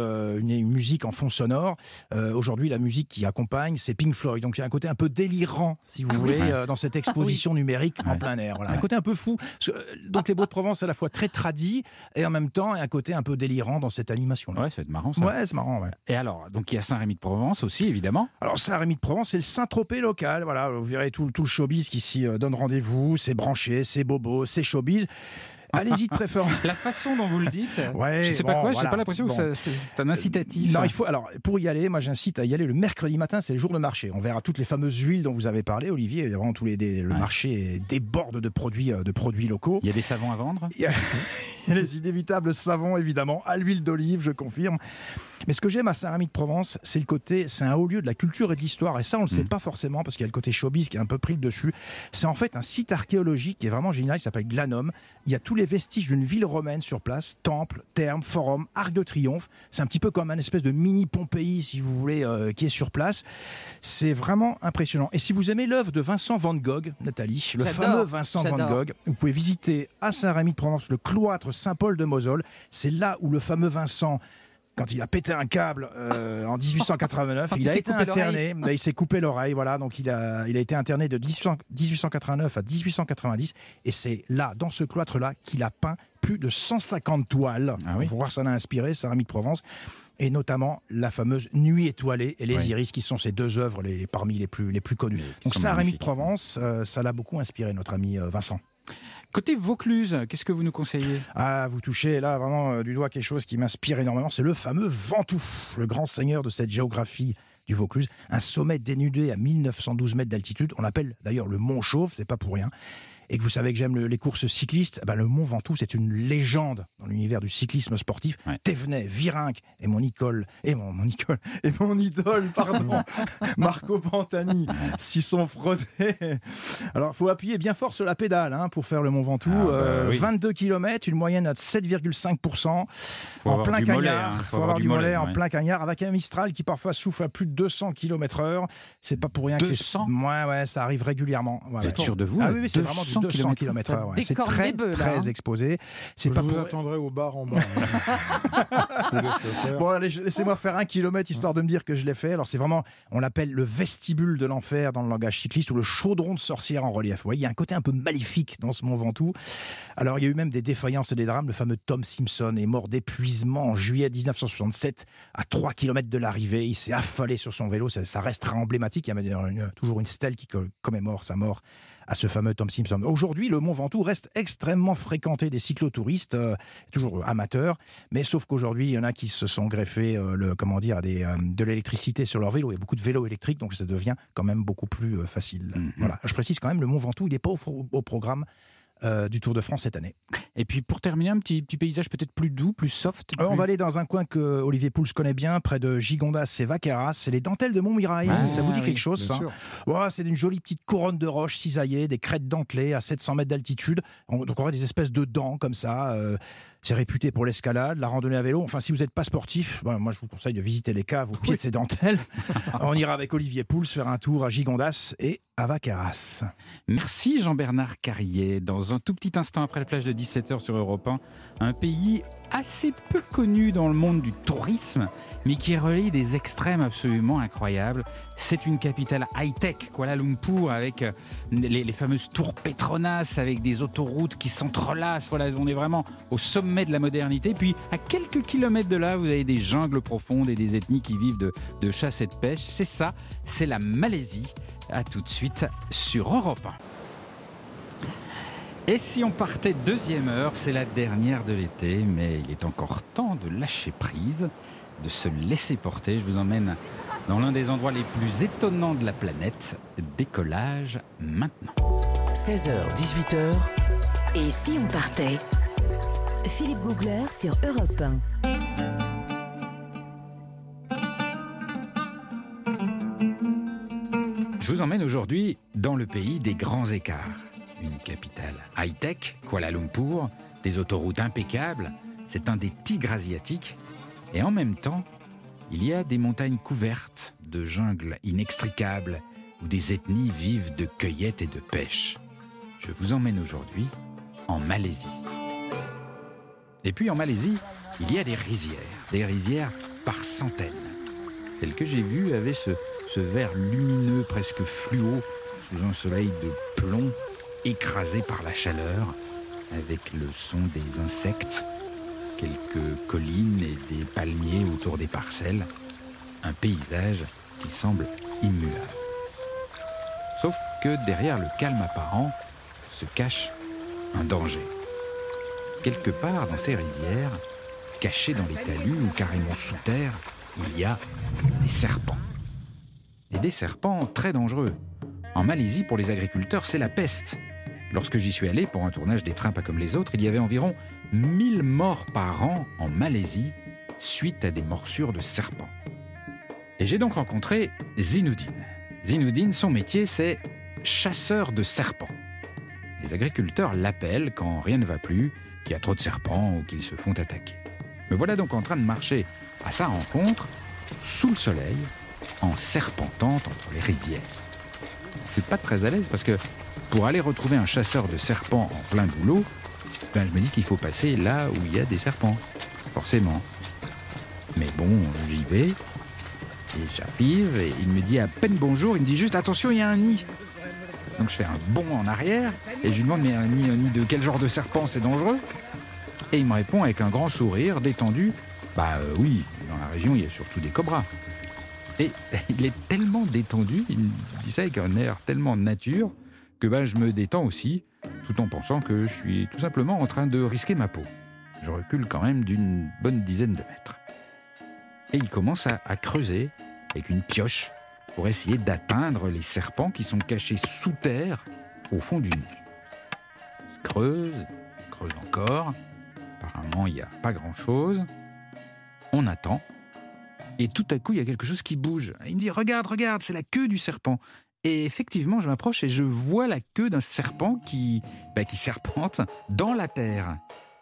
en fond sonore. Aujourd'hui, la musique qui accompagne, c'est Pink Floyd. Donc il y a un côté un peu délirant, si vous voulez, dans cette exposition numérique en plein air. Voilà. Un côté un peu fou. Donc les Beaux-de-Provence, à la fois très tradis et en même temps un côté un peu délirant dans cette animation. Ouais, c'est marrant ça. Ouais, c'est marrant. Ouais. Et alors, donc il y a Saint-Rémy-de-Provence aussi, évidemment. Alors Saint-Rémy-de-Provence, c'est le Saint-Tropez local. Voilà, vous verrez tout le showbiz qui s'y donne rendez-vous. C'est branché, c'est bobo, c'est showbiz. Allez-y de préférence. La façon dont vous le dites, ouais, je sais pas quoi, j'ai pas l'impression que c'est un incitatif. Non, alors pour y aller, moi j'incite à y aller le mercredi matin, c'est le jour de marché. On verra toutes les fameuses huiles dont vous avez parlé, Olivier. Vraiment le marché déborde de produits locaux. Il y a des savons à vendre. Il y a les inévitables savons, évidemment, à l'huile d'olive, je confirme. Mais ce que j'aime à Saint-Rémy-de-Provence, c'est le côté, c'est un haut lieu de la culture et de l'histoire. Et ça, on ne le sait pas forcément parce qu'il y a le côté showbiz qui est un peu pris le dessus. C'est en fait un site archéologique qui est vraiment génial, il s'appelle Glanum. Il y a tous les vestiges d'une ville romaine sur place, temple, thermes, forum, arc de triomphe. C'est un petit peu comme un espèce de mini Pompéi, si vous voulez, qui est sur place. C'est vraiment impressionnant. Et si vous aimez l'œuvre de Vincent van Gogh, Nathalie, le fameux Vincent van Gogh, vous pouvez visiter à Saint-Rémy-de-Provence le cloître Saint-Paul de Mosole. C'est là où le fameux Vincent, quand il a pété un câble en 1889, il a été interné, il s'est coupé l'oreille, voilà, donc il a été interné de 1889 à 1890, et c'est là, dans ce cloître-là, qu'il a peint plus de 150 toiles. Il faut voir, ça l'a inspiré, Saint-Rémy-de-Provence, et notamment la fameuse Nuit étoilée et les Iris, qui sont ces deux œuvres parmi les plus connues. Donc Saint-Rémy-de-Provence, ça l'a beaucoup inspiré, notre ami Vincent. Côté Vaucluse, qu'est-ce que vous nous conseillez ? Ah, vous touchez là vraiment du doigt quelque chose qui m'inspire énormément, c'est le fameux Ventoux, le grand seigneur de cette géographie du Vaucluse, un sommet dénudé à 1912 mètres d'altitude, on l'appelle d'ailleurs le Mont Chauve, c'est pas pour rien. Et que vous savez que j'aime les courses cyclistes, le Mont Ventoux, c'est une légende dans l'univers du cyclisme sportif. Thévenet, Virenque et mon idole, Marco Pantani, s'y sont frottés. Alors, il faut appuyer bien fort sur la pédale pour faire le Mont Ventoux. 22 km, une moyenne à 7,5%. En plein cagnard. Il faut avoir du mollet en plein cagnard, avec un Mistral qui parfois souffle à plus de 200 km/h. C'est pas pour rien que 200 Ouais, ça arrive régulièrement. Vous êtes sûr de vous? Oui, c'est vraiment du 200 km/h. C'est très exposé. Je vous attendrai au bar en bas. Bon, allez, laissez-moi faire 1 kilomètre histoire de me dire que je l'ai fait. Alors c'est vraiment, on l'appelle le vestibule de l'enfer dans le langage cycliste, ou le chaudron de sorcière en relief. Vous voyez, il y a un côté un peu maléfique dans ce Mont Ventoux. Alors il y a eu même des défaillances et des drames. Le fameux Tom Simpson est mort d'épuisement en juillet 1967 à 3 km de l'arrivée. Il s'est affalé sur son vélo. Ça restera emblématique. Il y a toujours une stèle qui commémore sa mort à ce fameux Tom Simpson. Aujourd'hui, le Mont Ventoux reste extrêmement fréquenté des cyclotouristes, toujours amateurs, mais sauf qu'aujourd'hui, il y en a qui se sont greffés de l'électricité sur leur vélo. Il y a beaucoup de vélos électriques, donc ça devient quand même beaucoup plus facile. Voilà. Je précise quand même, le Mont Ventoux, il n'est pas au programme du Tour de France cette année. Et puis pour terminer, un petit paysage peut-être plus doux, plus soft. On va aller dans un coin que Olivier Pouls connaît bien, près de Gigondas et Vaqueras. C'est les dentelles de Montmirail. Ça vous dit quelque chose, ça? C'est une jolie petite couronne de roches cisaillées, des crêtes dentelées à 700 mètres d'altitude. Donc on voit des espèces de dents comme ça. C'est réputé pour l'escalade, la randonnée à vélo. Enfin, si vous n'êtes pas sportif, moi je vous conseille de visiter les caves au pied de ces dentelles. On ira avec Olivier Pouls faire un tour à Gigondas et à Vaqueras. Merci Jean-Bernard Carrier. Dans un tout petit instant après le flash de 17h sur Europe 1, un pays assez peu connu dans le monde du tourisme, mais qui relie des extrêmes absolument incroyables. C'est une capitale high-tech, Kuala Lumpur, avec les fameuses tours Petronas, avec des autoroutes qui s'entrelacent. Voilà, on est vraiment au sommet de la modernité. Puis, à quelques kilomètres de là, vous avez des jungles profondes et des ethnies qui vivent de chasse et de pêche. C'est ça, c'est la Malaisie. À tout de suite sur Europe 1. Et si on partait deuxième heure, c'est la dernière de l'été, mais il est encore temps de lâcher prise, de se laisser porter. Je vous emmène dans l'un des endroits les plus étonnants de la planète. Décollage maintenant. 16h, 18h. Et si on partait? Philippe Googler sur Europe 1. Je vous emmène aujourd'hui dans le pays des grands écarts. Une capitale high-tech, Kuala Lumpur, des autoroutes impeccables, c'est un des tigres asiatiques. Et en même temps, il y a des montagnes couvertes, de jungles inextricables, où des ethnies vivent de cueillette et de pêche. Je vous emmène aujourd'hui en Malaisie. Et puis en Malaisie, il y a des rizières par centaines. Celle que j'ai vue avait ce vert lumineux, presque fluo, sous un soleil de plomb, écrasé par la chaleur, avec le son des insectes, quelques collines et des palmiers autour des parcelles. Un paysage qui semble immuable. Sauf que derrière le calme apparent se cache un danger. Quelque part dans ces rizières, cachés dans les talus ou carrément sous terre, il y a des serpents. Et des serpents très dangereux. En Malaisie, pour les agriculteurs, c'est la peste. Lorsque j'y suis allé pour un tournage des Trains pas comme les autres, il y avait environ 1000 morts par an en Malaisie suite à des morsures de serpents. Et j'ai donc rencontré Zinoudine. Zinoudine, son métier, c'est chasseur de serpents. Les agriculteurs l'appellent quand rien ne va plus, qu'il y a trop de serpents ou qu'ils se font attaquer. Me voilà donc en train de marcher à sa rencontre, sous le soleil, en serpentante entre les rizières. Je suis pas très à l'aise parce que pour aller retrouver un chasseur de serpents en plein boulot, je me dis qu'il faut passer là où il y a des serpents, forcément. Mais bon, j'y vais, et j'arrive, et il me dit à peine bonjour, il me dit juste attention, il y a un nid. Donc je fais un bond en arrière, et je lui demande mais un nid de quel genre de serpent, c'est dangereux? Et il me répond avec un grand sourire, détendu, oui, dans la région il y a surtout des cobras. Et il est tellement détendu, il me dit ça avec un air tellement nature, que je me détends aussi, tout en pensant que je suis tout simplement en train de risquer ma peau. Je recule quand même d'une bonne dizaine de mètres. Et il commence à creuser avec une pioche pour essayer d'atteindre les serpents qui sont cachés sous terre au fond du nid. Il creuse encore. Apparemment, il n'y a pas grand-chose. On attend. Et tout à coup, il y a quelque chose qui bouge. Il me dit « Regarde, c'est la queue du serpent ». Et effectivement, je m'approche et je vois la queue d'un serpent qui serpente dans la terre.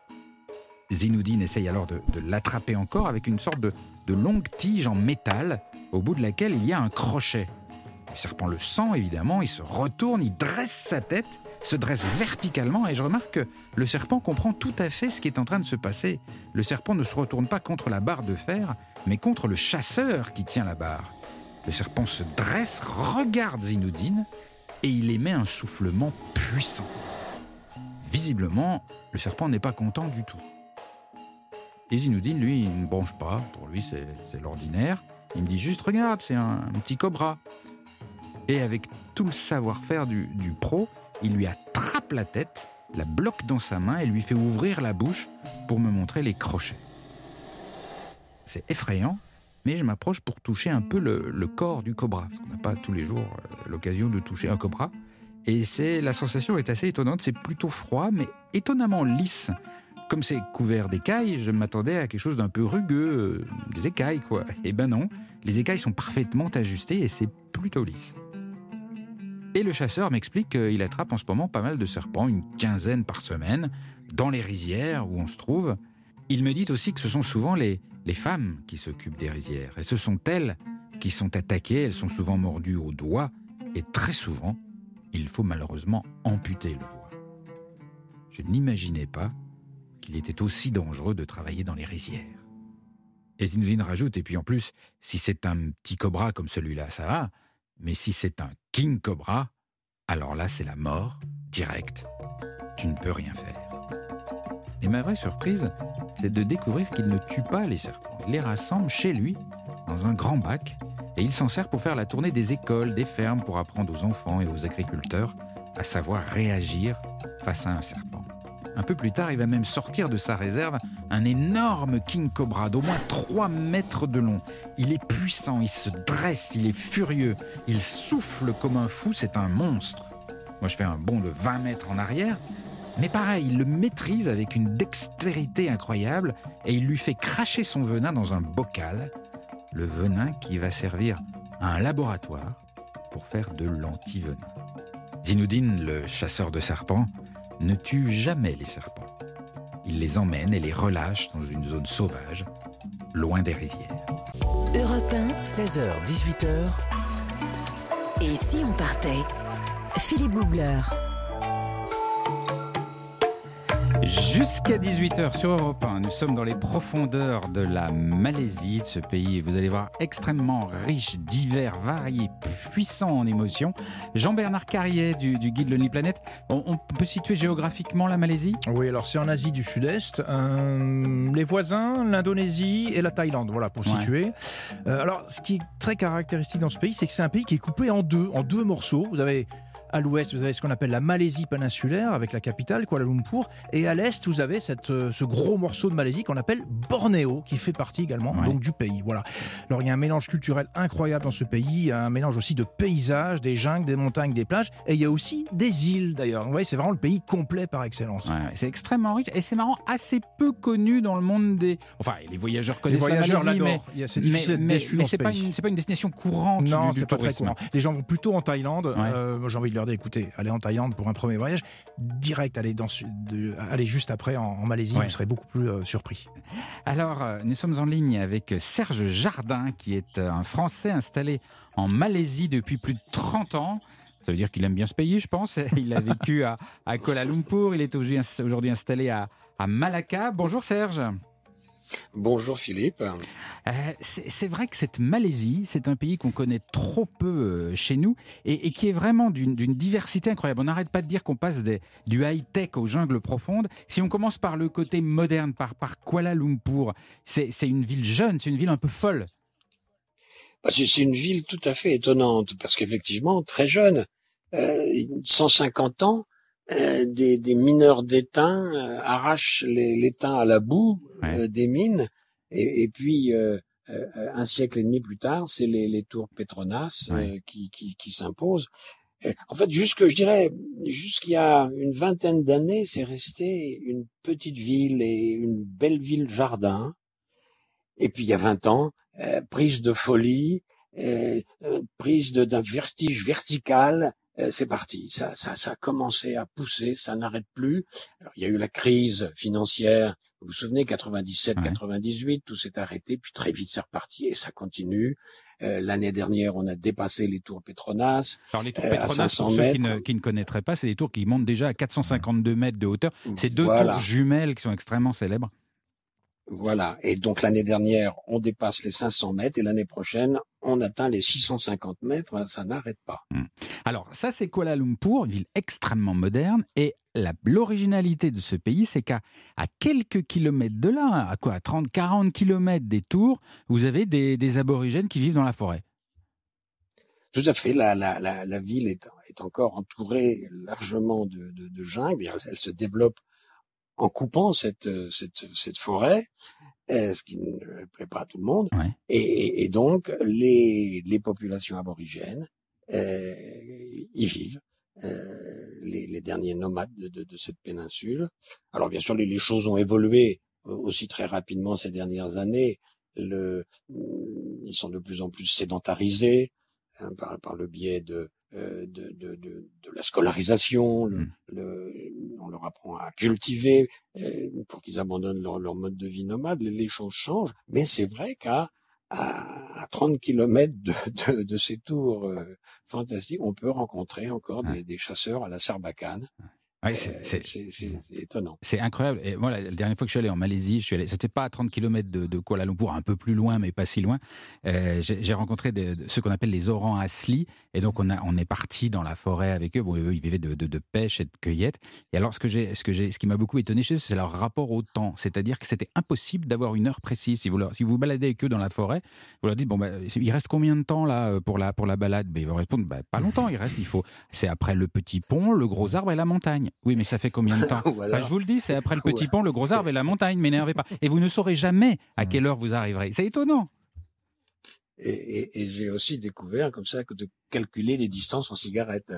Zinoudine essaye alors de l'attraper encore avec une sorte de longue tige en métal au bout de laquelle il y a un crochet. Le serpent le sent évidemment, il se retourne, il dresse sa tête, se dresse verticalement et je remarque que le serpent comprend tout à fait ce qui est en train de se passer. Le serpent ne se retourne pas contre la barre de fer, mais contre le chasseur qui tient la barre. Le serpent se dresse, regarde Zinoudine et il émet un soufflement puissant. Visiblement, le serpent n'est pas content du tout. Et Zinoudine, lui, il ne bronche pas. Pour lui, c'est l'ordinaire. Il me dit juste, regarde, c'est un petit cobra. Et avec tout le savoir-faire du pro, il lui attrape la tête, la bloque dans sa main et lui fait ouvrir la bouche pour me montrer les crochets. C'est effrayant, mais je m'approche pour toucher un peu le corps du cobra. Parce qu'on n'a pas tous les jours l'occasion de toucher un cobra. Et la sensation est assez étonnante. C'est plutôt froid, mais étonnamment lisse. Comme c'est couvert d'écailles, je m'attendais à quelque chose d'un peu rugueux, des écailles quoi. Eh ben non, les écailles sont parfaitement ajustées et c'est plutôt lisse. Et le chasseur m'explique qu'il attrape en ce moment pas mal de serpents, une 15aine par semaine, dans les rizières où on se trouve. Il me dit aussi que ce sont souvent les femmes qui s'occupent des rizières. Et ce sont elles qui sont attaquées, elles sont souvent mordues au doigt. Et très souvent, il faut malheureusement amputer le doigt. Je n'imaginais pas qu'il était aussi dangereux de travailler dans les rizières. Et Zinoudine rajoute, et puis en plus, si c'est un petit cobra comme celui-là, ça va, mais si c'est un king cobra, alors là c'est la mort, directe, tu ne peux rien faire. Et ma vraie surprise, c'est de découvrir qu'il ne tue pas les serpents. Il les rassemble chez lui, dans un grand bac, et il s'en sert pour faire la tournée des écoles, des fermes, pour apprendre aux enfants et aux agriculteurs à savoir réagir face à un serpent. Un peu plus tard, il va même sortir de sa réserve un énorme king cobra d'au moins 3 mètres de long. Il est puissant, il se dresse, il est furieux, il souffle comme un fou, c'est un monstre. Moi, je fais un bond de 20 mètres en arrière, mais pareil, il le maîtrise avec une dextérité incroyable et il lui fait cracher son venin dans un bocal, le venin qui va servir à un laboratoire pour faire de l'antivenin. Zinoudine, le chasseur de serpents, ne tue jamais les serpents. Il les emmène et les relâche dans une zone sauvage, loin des rizières. Europe 1, 16h, 18h. Et si on partait? Philippe Googler. Jusqu'à 18h sur Europe 1, nous sommes dans les profondeurs de la Malaisie, de ce pays, vous allez voir, extrêmement riche, divers, varié, puissant en émotions. Jean-Bernard Carrier du guide Lonely Planet, on peut situer géographiquement la Malaisie ? Oui, alors c'est en Asie du Sud-Est, les voisins, l'Indonésie et la Thaïlande, voilà, pour situer. Alors, ce qui est très caractéristique dans ce pays, c'est que c'est un pays qui est coupé en deux morceaux. Vous avez... À l'ouest, vous avez ce qu'on appelle la Malaisie péninsulaire, avec la capitale, Kuala Lumpur. Et à l'est, vous avez ce gros morceau de Malaisie qu'on appelle Bornéo, qui fait partie également donc, du pays. Voilà. Alors, il y a un mélange culturel incroyable dans ce pays, un mélange aussi de paysages, des jungles, des montagnes, des plages. Et il y a aussi des îles, d'ailleurs. Vous voyez, c'est vraiment le pays complet par excellence. Ouais, c'est extrêmement riche. Et c'est marrant, assez peu connu dans le monde des... Enfin, les voyageurs connaissent la Malaisie, mais c'est pas une destination courante du tourisme. C'est pas très courant. Les gens vont plutôt en Thaïlande. J'ai envie de leur dire, écoutez, allez en Thaïlande pour un premier voyage, direct, allez juste après en Malaisie, vous serez beaucoup plus surpris. Alors, nous sommes en ligne avec Serge Jardin, qui est un Français installé en Malaisie depuis plus de 30 ans. Ça veut dire qu'il aime bien ce pays, je pense. Il a vécu à Kuala Lumpur, il est aujourd'hui installé à Malacca. Bonjour Serge. Bonjour Philippe. C'est vrai que cette Malaisie, c'est un pays qu'on connaît trop peu chez nous et qui est vraiment d'une diversité incroyable. On n'arrête pas de dire qu'on passe du high-tech aux jungles profondes. Si on commence par le côté moderne, par Kuala Lumpur, c'est une ville jeune, c'est une ville un peu folle. C'est une ville tout à fait étonnante parce qu'effectivement, très jeune, 150 ans, des mineurs d'étain arrachent l'étain à la boue des mines et puis un siècle et demi plus tard, c'est les tours Petronas qui s'imposent. En fait, je dirais jusqu'il y a une vingtaine d'années, c'est resté une petite ville et une belle ville jardin. Et puis il y a 20 ans, prise de folie, prise d'un vertige vertical. C'est parti, ça a commencé à pousser, ça n'arrête plus. Alors, il y a eu la crise financière, vous vous souvenez, 97, 98, tout s'est arrêté, puis très vite c'est reparti et ça continue. L'année dernière, on a dépassé les tours Petronas. Alors les tours Petronas, à 500 pour mètres. Ceux qui ne connaîtraient pas, c'est des tours qui montent déjà à 452 mètres de hauteur. C'est deux tours jumelles qui sont extrêmement célèbres. Voilà. Et donc, l'année dernière, on dépasse les 500 mètres et l'année prochaine, on atteint les 650 mètres. Ça n'arrête pas. Alors, ça, c'est Kuala Lumpur, une ville extrêmement moderne. Et l'originalité de ce pays, c'est qu'à quelques kilomètres de là, à 30-40 kilomètres des tours, vous avez des aborigènes qui vivent dans la forêt. Tout à fait. La ville est encore entourée largement de jungle. Elle se développe en coupant cette forêt, ce qui ne plaît pas à tout le monde, et donc les populations aborigènes y vivent, les derniers nomades de cette péninsule. Alors bien sûr, les choses ont évolué aussi très rapidement ces dernières années. Ils sont de plus en plus sédentarisés par le biais de la scolarisation, on leur apprend à cultiver pour qu'ils abandonnent leur mode de vie nomade. Les choses changent, mais c'est vrai qu'à 30 kilomètres de ces tours fantastiques, on peut rencontrer encore des chasseurs à la sarbacane. Ouais, c'est étonnant. C'est incroyable. Et moi, la dernière fois que je suis allé en Malaisie, c'était pas à 30 km de Kuala Lumpur, un peu plus loin, mais pas si loin. J'ai rencontré ceux qu'on appelle les orans asli. Et donc, on est parti dans la forêt avec eux. Bon, eux, ils vivaient de pêche et de cueillette. Et alors, ce qui m'a beaucoup étonné chez eux, c'est leur rapport au temps. C'est-à-dire que c'était impossible d'avoir une heure précise. Si vous baladez avec eux dans la forêt, vous leur dites, il reste combien de temps là pour la balade? Ils vont répondre, pas longtemps. C'est après le petit pont, le gros arbre et la montagne. Oui, mais ça fait combien de temps? Je vous le dis, c'est après le petit pont, le gros arbre et la montagne, m'énervez pas. Et vous ne saurez jamais à quelle heure vous arriverez. C'est étonnant. Et j'ai aussi découvert comme ça que de calculer les distances en cigarette.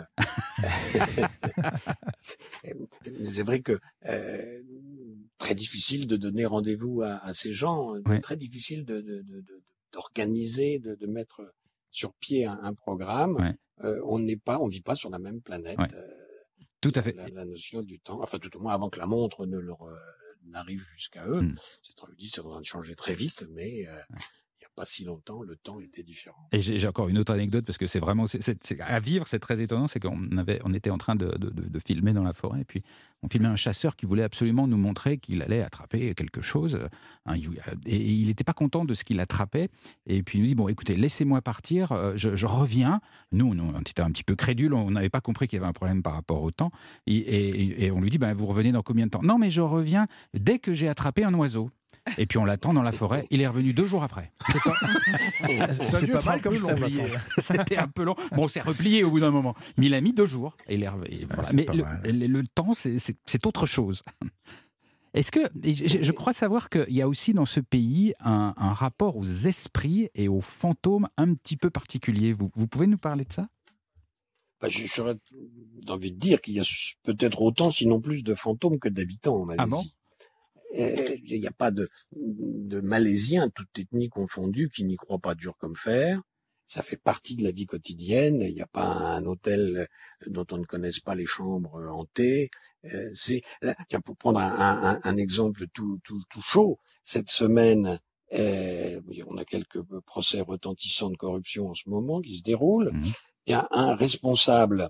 C'est vrai que très difficile de donner rendez-vous à ces gens, très difficile d'organiser, de mettre sur pied un programme. On vit pas sur la même planète. Tout à fait. La notion du temps, enfin tout au moins avant que la montre ne leur n'arrive jusqu'à eux. C'est en train de changer très vite, mais il y a pas si longtemps, le temps était différent. Et j'ai encore une autre anecdote, parce que c'est vraiment à vivre, c'est très étonnant. C'est qu'on était en train de filmer dans la forêt, et puis on filmait un chasseur qui voulait absolument nous montrer qu'il allait attraper quelque chose. Et il n'était pas content de ce qu'il attrapait. Et puis il nous dit, bon, écoutez, laissez-moi partir, je reviens. Nous, on était un petit peu crédules, on n'avait pas compris qu'il y avait un problème par rapport au temps. Et on lui dit, vous revenez dans combien de temps ? Non, mais je reviens dès que j'ai attrapé un oiseau. Et puis on l'attend dans la forêt, il est revenu 2 jours après. C'est pas mal comme ça. C'était un peu long. Bon, on s'est replié au bout d'un moment. Mais il a mis 2 jours. Et il est revenu. Voilà. Mais le temps, c'est autre chose. Est-ce que, je crois savoir qu'il y a aussi dans ce pays un rapport aux esprits et aux fantômes un petit peu particulier. Vous pouvez nous parler de ça ? J'aurais envie de dire qu'il y a peut-être autant, sinon plus, de fantômes que d'habitants en Malaisie. Ah bon ? Il n'y a pas de Malaisiens, toutes ethnies confondues, qui n'y croient pas dur comme fer. Ça fait partie de la vie quotidienne. Il n'y a pas un hôtel dont on ne connaisse pas les chambres hantées. Pour prendre un exemple tout chaud, cette semaine, on a quelques procès retentissants de corruption en ce moment qui se déroulent. Il y a un responsable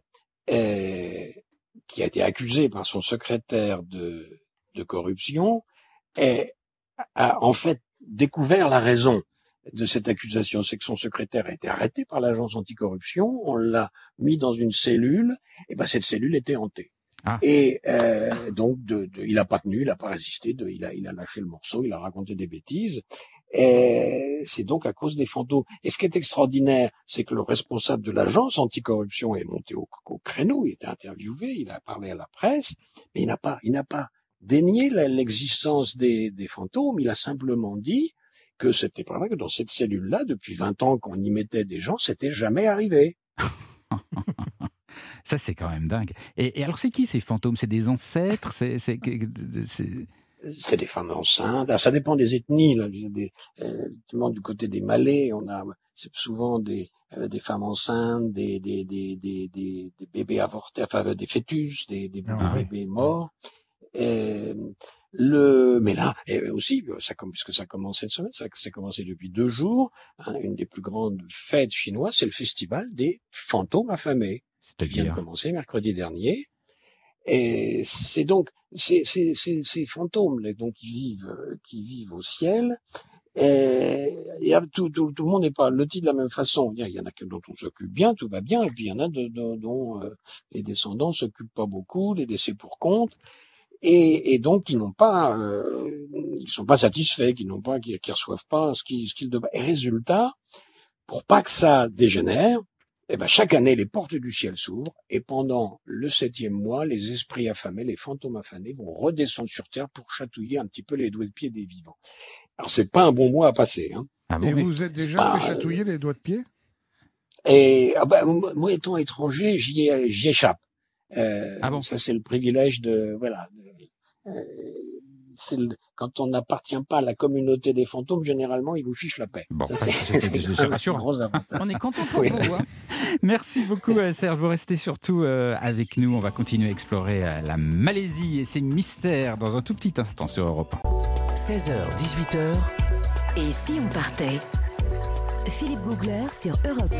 qui a été accusé par son secrétaire de corruption et a en fait découvert la raison de cette accusation. C'est que son secrétaire a été arrêté par l'agence anticorruption, on l'a mis dans une cellule, et cette cellule était hantée. Et donc il a pas tenu, il a pas résisté, il a lâché le morceau, il a raconté des bêtises, et c'est donc à cause des fantômes. Et ce qui est extraordinaire, c'est que le responsable de l'agence anticorruption est monté au créneau, il était interviewé, il a parlé à la presse, mais il n'a pas dénié l'existence des fantômes, il a simplement dit que c'était pas vrai, que dans cette cellule-là, depuis 20 ans qu'on y mettait des gens, c'était jamais arrivé. Ça, c'est quand même dingue. Et alors, c'est qui ces fantômes ? C'est des ancêtres ? C'est des femmes enceintes. Alors, ça dépend des ethnies. Là. Du côté des Malais, c'est souvent des femmes enceintes, des bébés avortés, enfin des fœtus, des bébés morts. Mais là, aussi, puisque ça commence cette semaine, ça a commencé depuis 2 jours, une des plus grandes fêtes chinoises, c'est le festival des fantômes affamés, qui vient de commencer mercredi dernier. Et c'est donc ces fantômes là, donc qui vivent au ciel. Et tout le monde n'est pas loti de la même façon. Il y en a dont on s'occupe bien, tout va bien, et puis il y en a dont les descendants s'occupent pas beaucoup, les laissés pour compte. Et donc ils sont pas satisfaits, qui reçoivent pas ce qu'ils devraient. Et résultat, pour pas que ça dégénère, chaque année les portes du ciel s'ouvrent, et pendant le 7e mois, les esprits affamés, les fantômes affamés vont redescendre sur terre pour chatouiller un petit peu les doigts de pied des vivants. Alors c'est pas un bon mois à passer, hein. Et vous êtes déjà fait chatouiller les doigts de pied ? Et moi étant étranger, j'y échappe. Ça c'est le privilège quand on n'appartient pas à la communauté des fantômes, généralement ils vous fichent la paix. Bon, c'est rassurant. Gros avantage. On est content pour vous. Hein. Merci beaucoup Serge, vous restez surtout avec nous. On va continuer à explorer la Malaisie et ses mystères dans un tout petit instant sur Europe 1. 16h, 18h. Et si on partait ? Philippe Googler sur Europe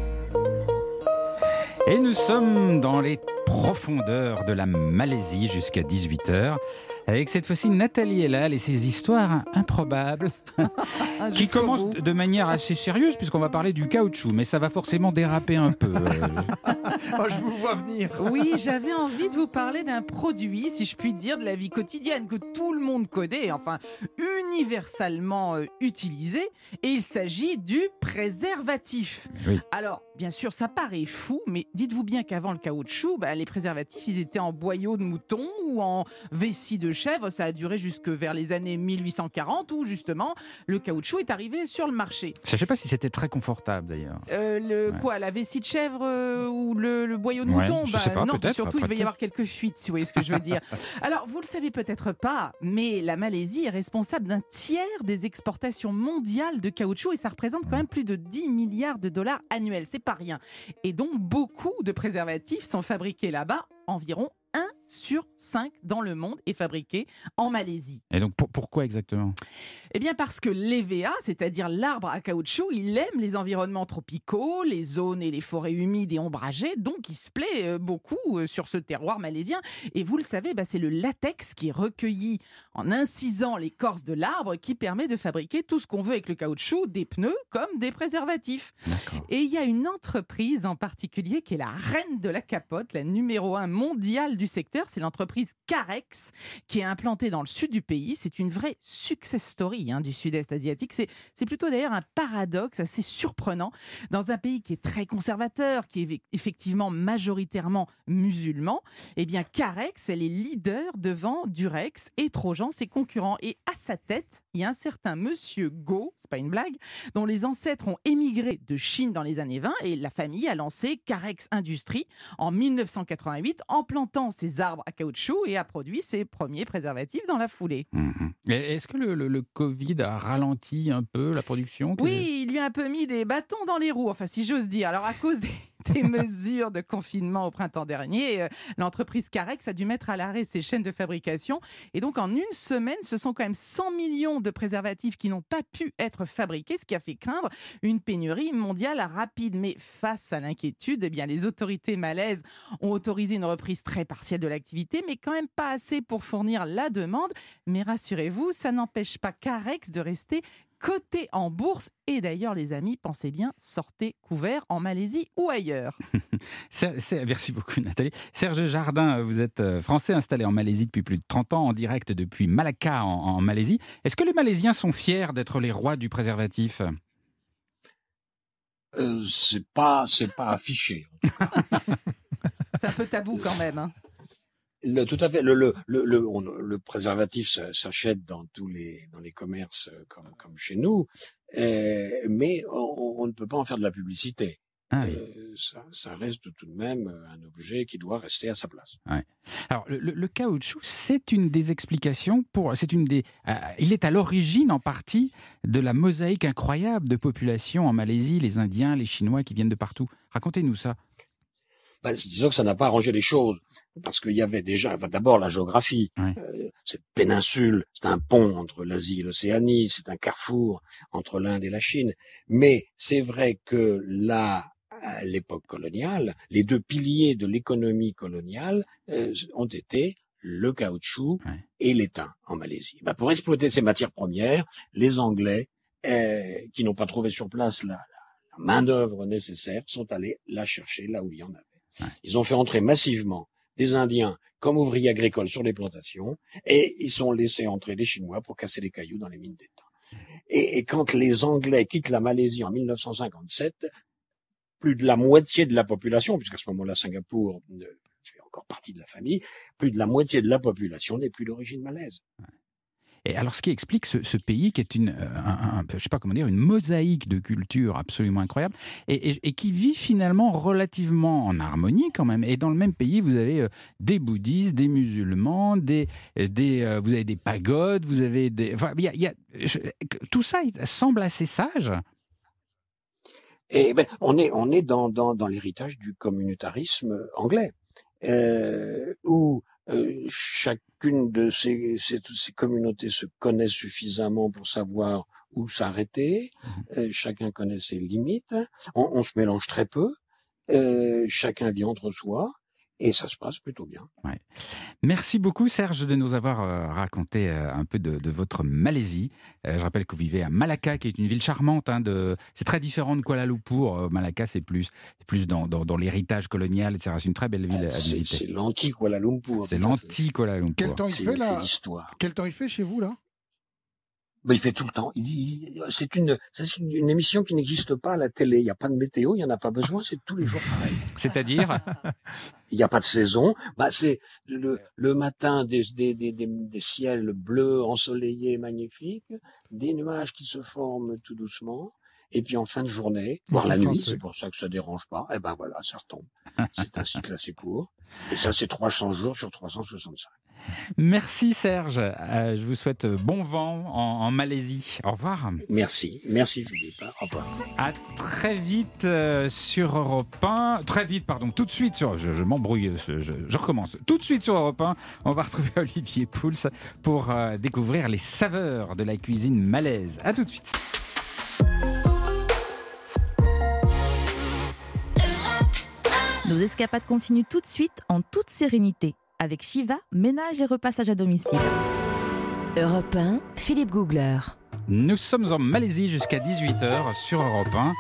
1. Et nous sommes dans les profondeurs de la Malaisie jusqu'à 18h. Avec cette fois-ci Nathalie Elal et ses histoires improbables qui commencent de manière assez sérieuse puisqu'on va parler du caoutchouc, mais ça va forcément déraper un peu. Je vous vois venir. Oui, j'avais envie de vous parler d'un produit, si je puis dire, de la vie quotidienne que tout le monde connaît, enfin universellement utilisé, et il s'agit du préservatif. Oui. Alors, bien sûr, ça paraît fou, mais dites-vous bien qu'avant le caoutchouc, les préservatifs, ils étaient en boyau de mouton ou en vessie de chèvre. Ça a duré jusque vers les années 1840 où justement le caoutchouc est arrivé sur le marché. Je ne sais pas si c'était très confortable d'ailleurs. La vessie de chèvre ou le boyau de mouton je sais pas, non, peut-être, surtout il va y avoir quelques fuites, si vous voyez ce que je veux dire. Alors, vous le savez peut-être pas, mais la Malaisie est responsable d'un tiers des exportations mondiales de caoutchouc et ça représente quand même plus de 10 milliards de dollars annuels. C'est pas rien. Et donc, beaucoup de préservatifs sont fabriqués là-bas, environ 1 sur 5 dans le monde est fabriqué en Malaisie. Et donc pourquoi exactement ? Eh bien parce que l'EVA, c'est-à-dire l'arbre à caoutchouc, il aime les environnements tropicaux, les zones et les forêts humides et ombragées, donc il se plaît beaucoup sur ce terroir malaisien. Et vous le savez, c'est le latex qui est recueilli en incisant l'écorce de l'arbre qui permet de fabriquer tout ce qu'on veut avec le caoutchouc, des pneus comme des préservatifs. Et il y a une entreprise en particulier qui est la reine de la capote, la numéro 1 mondiale du secteur, c'est l'entreprise Carex qui est implantée dans le sud du pays. C'est une vraie success story du sud-est asiatique. C'est plutôt d'ailleurs un paradoxe assez surprenant dans un pays qui est très conservateur, qui est effectivement majoritairement musulman. Eh bien, Carex, elle est leader devant Durex et Trojan, ses concurrents. Et à sa tête, il y a un certain monsieur Go, c'est pas une blague, dont les ancêtres ont émigré de Chine dans les années 20 et la famille a lancé Carex Industries en 1988 en plantant ses arbres à caoutchouc et a produit ses premiers préservatifs dans la foulée. Est-ce que le Covid a ralenti un peu la production? Oui, il lui a un peu mis des bâtons dans les roues, enfin si j'ose dire. Alors à cause des mesures de confinement au printemps dernier, l'entreprise Carex a dû mettre à l'arrêt ses chaînes de fabrication. Et donc en une semaine, ce sont quand même 100 millions de préservatifs qui n'ont pas pu être fabriqués, ce qui a fait craindre une pénurie mondiale rapide. Mais face à l'inquiétude, eh bien, les autorités malaises ont autorisé une reprise très partielle de l'activité, mais quand même pas assez pour fournir la demande. Mais rassurez-vous, ça n'empêche pas Carex de rester coté en bourse. Et d'ailleurs, les amis, pensez bien, sortez couverts en Malaisie ou ailleurs. Merci beaucoup, Nathalie. Serge Jardin, vous êtes français installé en Malaisie depuis plus de 30 ans, en direct depuis Malacca en Malaisie. Est-ce que les Malaisiens sont fiers d'être les rois du préservatif? C'est pas affiché. C'est un peu tabou quand même. Tout à fait. Le préservatif s'achète dans les commerces comme chez nous, mais on ne peut pas en faire de la publicité. Ça reste tout de même un objet qui doit rester à sa place. Ouais. Alors le caoutchouc, c'est une des explications il est à l'origine en partie de la mosaïque incroyable de population en Malaisie, les Indiens, les Chinois qui viennent de partout. Racontez-nous ça. Disons que ça n'a pas arrangé les choses, parce qu'il y avait déjà, d'abord la géographie. Cette péninsule, c'est un pont entre l'Asie et l'Océanie, c'est un carrefour entre l'Inde et la Chine. Mais c'est vrai que là, à l'époque coloniale, les deux piliers de l'économie coloniale ont été le caoutchouc et l'étain en Malaisie. Pour exploiter ces matières premières, les Anglais, qui n'ont pas trouvé sur place la main-d'œuvre nécessaire, sont allés la chercher là où il y en avait. Ils ont fait entrer massivement des Indiens comme ouvriers agricoles sur les plantations et ils sont laissés entrer des Chinois pour casser les cailloux dans les mines d'étain. Et quand les Anglais quittent la Malaisie en 1957, plus de la moitié de la population, puisqu'à ce moment-là Singapour fait encore partie de la famille, plus de la moitié de la population n'est plus d'origine malaise. Et alors, ce qui explique ce pays qui est je sais pas comment dire, une mosaïque de culture absolument incroyable et qui vit finalement relativement en harmonie quand même. Et dans le même pays, vous avez des bouddhistes, des musulmans, vous avez des pagodes, vous avez tout ça semble assez sage. Et on est dans l'héritage du communautarisme anglais, où chacune de ces communautés se connaît suffisamment pour savoir où s'arrêter. Chacun connaît ses limites. On se mélange très peu. Chacun vit entre soi. Et ça se passe plutôt bien. Ouais. Merci beaucoup Serge de nous avoir raconté un peu de votre Malaisie. Je rappelle que vous vivez à Malacca, qui est une ville charmante. C'est très différent de Kuala Lumpur. Malacca, c'est plus dans l'héritage colonial, etc. C'est une très belle ville à visiter. C'est l'anti-Kuala Lumpur. C'est l'anti-Kuala Lumpur. Quel temps il fait là? C'est l'histoire. Quel temps il fait chez vous là? Il fait tout le temps. C'est une émission qui n'existe pas à la télé. Il n'y a pas de météo, il n'y en a pas besoin, c'est tous les jours pareil. C'est-à-dire? Il n'y a pas de saison. C'est le matin des ciels bleus, ensoleillés, magnifiques, des nuages qui se forment tout doucement, Et puis en fin de journée, voire la nuit, français. c'est pour ça que ça dérange pas, et ben voilà, ça retombe. C'est un cycle assez court. Et ça, c'est 300 jours sur 365. Merci Serge. Je vous souhaite bon vent en Malaisie. Au revoir. Merci Philippe. Au revoir. À très vite sur Europe 1. Très vite, pardon. Tout de suite sur. Je m'embrouille. Je recommence. Tout de suite sur Europe 1. On va retrouver Olivier Pouls pour découvrir les saveurs de la cuisine malaise. À tout de suite. Nos escapades continuent tout de suite en toute sérénité avec Shiva, ménage et repassage à domicile. Europe 1, Philippe Googler. Nous sommes en Malaisie jusqu'à 18h sur Europe 1.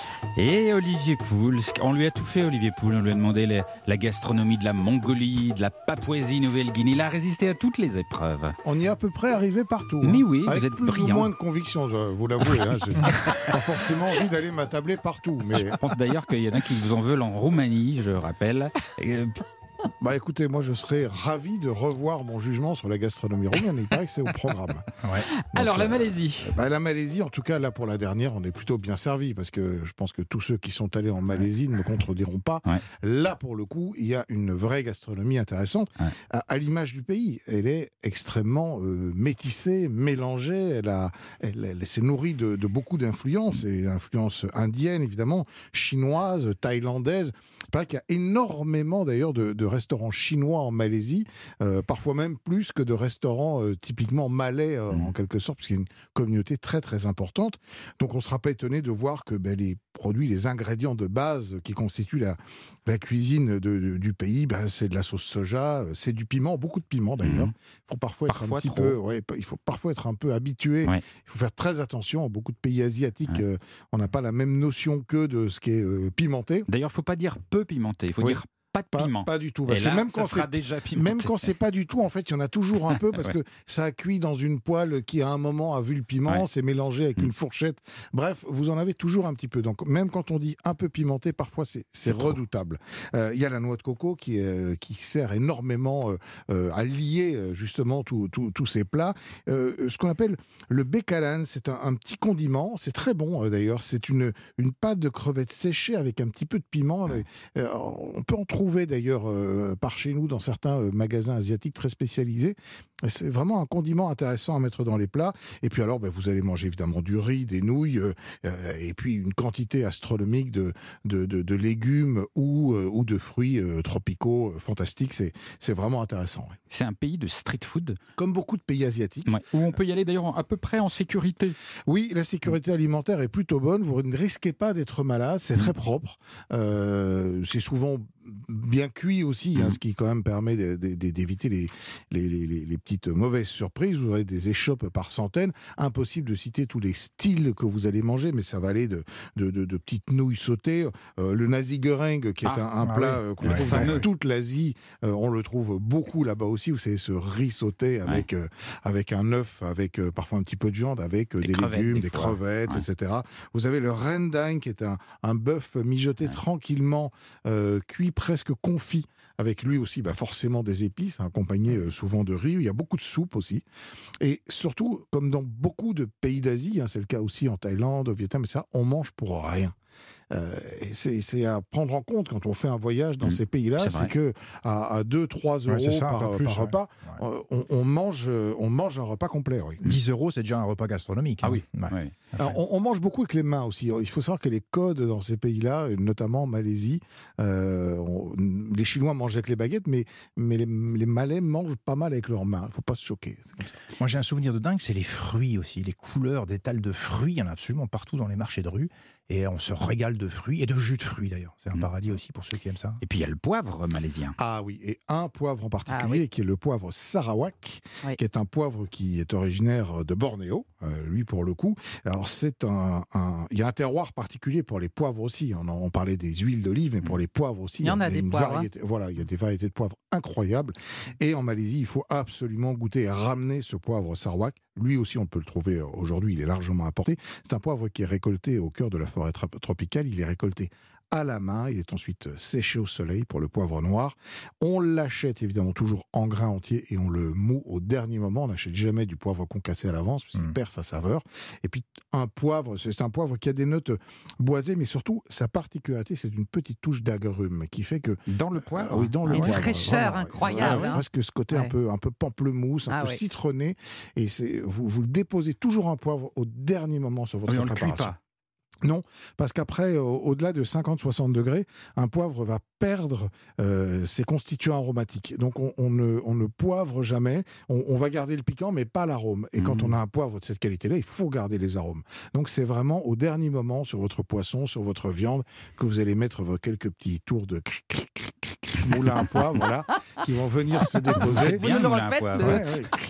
Et Olivier Pouls, on lui a tout fait, Olivier Pouls. On lui a demandé la gastronomie de la Mongolie, de la Papouasie-Nouvelle-Guinée. Il a résisté à toutes les épreuves. On y est à peu près arrivé partout. Mais oui, avec vous êtes plus brillant. ou moins de conviction, vous l'avouez. J'ai pas forcément envie d'aller m'attabler partout. Mais... Je pense d'ailleurs qu'il y en a qui vous en veulent en Roumanie, je rappelle. Bah écoutez, moi je serais ravi de revoir mon jugement sur la gastronomie roumaine. Il paraît que c'est au programme. Ouais. Donc, alors la Malaisie. La Malaisie, en tout cas là pour la dernière, on est plutôt bien servi parce que je pense que tous ceux qui sont allés en Malaisie ne me contrediront pas. Ouais. Là pour le coup, il y a une vraie gastronomie intéressante. Ouais. À l'image du pays, elle est extrêmement métissée, mélangée. Elle s'est nourrie de beaucoup d'influences, et influences indiennes évidemment, chinoises, thaïlandaises. Il paraît qu'il y a énormément d'ailleurs de restaurants chinois en Malaisie, parfois même plus que de restaurants typiquement malais en quelque sorte, parce qu'il y a une communauté très très importante. Donc on ne sera pas étonné de voir que les produits, les ingrédients de base qui constituent la cuisine du pays, c'est de la sauce soja, c'est du piment, beaucoup de piment d'ailleurs. Il faut parfois être il faut parfois être un peu habitué. Ouais. Il faut faire très attention. Beaucoup de pays asiatiques, on n'a pas la même notion que de ce qui est pimenté. D'ailleurs, il ne faut pas dire peu pimenté, il faut dire pas de piment. Pas du tout. Parce que même quand c'est pas du tout, en fait, il y en a toujours un peu parce que ça a cuit dans une poêle qui, à un moment, a vu le piment, c'est mélangé avec une fourchette. Bref, vous en avez toujours un petit peu. Donc, même quand on dit un peu pimenté, parfois, c'est redoutable. Il y a la noix de coco qui sert énormément à lier, justement, tous ces plats. Ce qu'on appelle le bekalan, c'est un petit condiment. C'est très bon, d'ailleurs. C'est une pâte de crevettes séchées avec un petit peu de piment. On peut en trouver d'ailleurs par chez nous dans certains magasins asiatiques très spécialisés. C'est vraiment un condiment intéressant à mettre dans les plats. Et puis alors, vous allez manger évidemment du riz, des nouilles, et puis une quantité astronomique de légumes ou de fruits tropicaux fantastiques. C'est vraiment intéressant. Ouais. C'est un pays de street food. Comme beaucoup de pays asiatiques. Ouais. Où on peut y aller d'ailleurs à peu près en sécurité. Oui, la sécurité alimentaire est plutôt bonne. Vous ne risquez pas d'être malade. C'est très propre. C'est souvent bien cuit aussi, ce qui quand même permet d'éviter les petites mauvaises surprises. Vous aurez des échoppes par centaines. Impossible de citer tous les styles que vous allez manger, mais ça va aller de petites nouilles sautées. Le nasi goreng, qui est un plat qu'on trouve dans toute l'Asie, on le trouve beaucoup là-bas aussi. Vous savez, ce riz sauté avec un œuf, avec parfois un petit peu de viande, avec des légumes, des crevettes, etc. Vous avez le rendang, qui est un bœuf mijoté tranquillement, cuit presque confit, avec lui aussi forcément des épices, accompagné souvent de riz. Il y a beaucoup de soupe aussi. Et surtout, comme dans beaucoup de pays d'Asie, c'est le cas aussi en Thaïlande, au Vietnam, on mange pour rien. Et c'est à prendre en compte quand on fait un voyage dans ces pays-là, c'est que à 2-3 euros par repas, on mange un repas complet. Oui. 10 euros, c'est déjà un repas gastronomique. Ah oui. Ouais. Alors, on mange beaucoup avec les mains aussi. Il faut savoir que les codes dans ces pays-là, notamment en Malaisie, les Chinois mangent avec les baguettes, mais les Malais mangent pas mal avec leurs mains. Il ne faut pas se choquer. C'est comme ça. Moi, j'ai un souvenir de dingue, c'est les fruits aussi, les couleurs d'étals de fruits. Il y en a absolument partout dans les marchés de rue. Et on se régale de fruits et de jus de fruits d'ailleurs. C'est un paradis aussi pour ceux qui aiment ça. Et puis il y a le poivre malaisien. Ah oui, et un poivre en particulier qui est le poivre Sarawak, qui est un poivre qui est originaire de Bornéo, lui pour le coup. Alors il y a un terroir particulier pour les poivres aussi. On parlait des huiles d'olive, mais pour les poivres aussi. Il y en a des poivres. Variété, voilà, il y a des variétés de poivres incroyables. Et en Malaisie, il faut absolument goûter et ramener ce poivre Sarawak. Lui aussi, on peut le trouver aujourd'hui, il est largement importé. C'est un poivre qui est récolté au cœur de la forêt tropicale. Il est récolté à la main. Il est ensuite séché au soleil pour le poivre noir. On l'achète évidemment toujours en grains entiers et on le moud au dernier moment. On n'achète jamais du poivre concassé à l'avance, parce qu'il perd sa saveur. Et puis un poivre, c'est un poivre qui a des notes boisées, mais surtout sa particularité, c'est une petite touche d'agrumes qui fait que dans le poivre, oui, dans le une poivre, fraîcheur incroyable. parce que ce côté un peu pamplemousse, un peu citronné, et vous le déposez toujours un poivre au dernier moment sur votre préparation. On le cuit pas. Non, parce qu'après, au-delà de 50-60 degrés, un poivre va perdre ses constituants aromatiques. Donc on ne poivre jamais, on va garder le piquant, mais pas l'arôme. Et quand on a un poivre de cette qualité-là, il faut garder les arômes. Donc c'est vraiment au dernier moment, sur votre poisson, sur votre viande, que vous allez mettre quelques petits tours de moulin à poivre, voilà, qui vont venir se déposer. Bien moulin à poivre.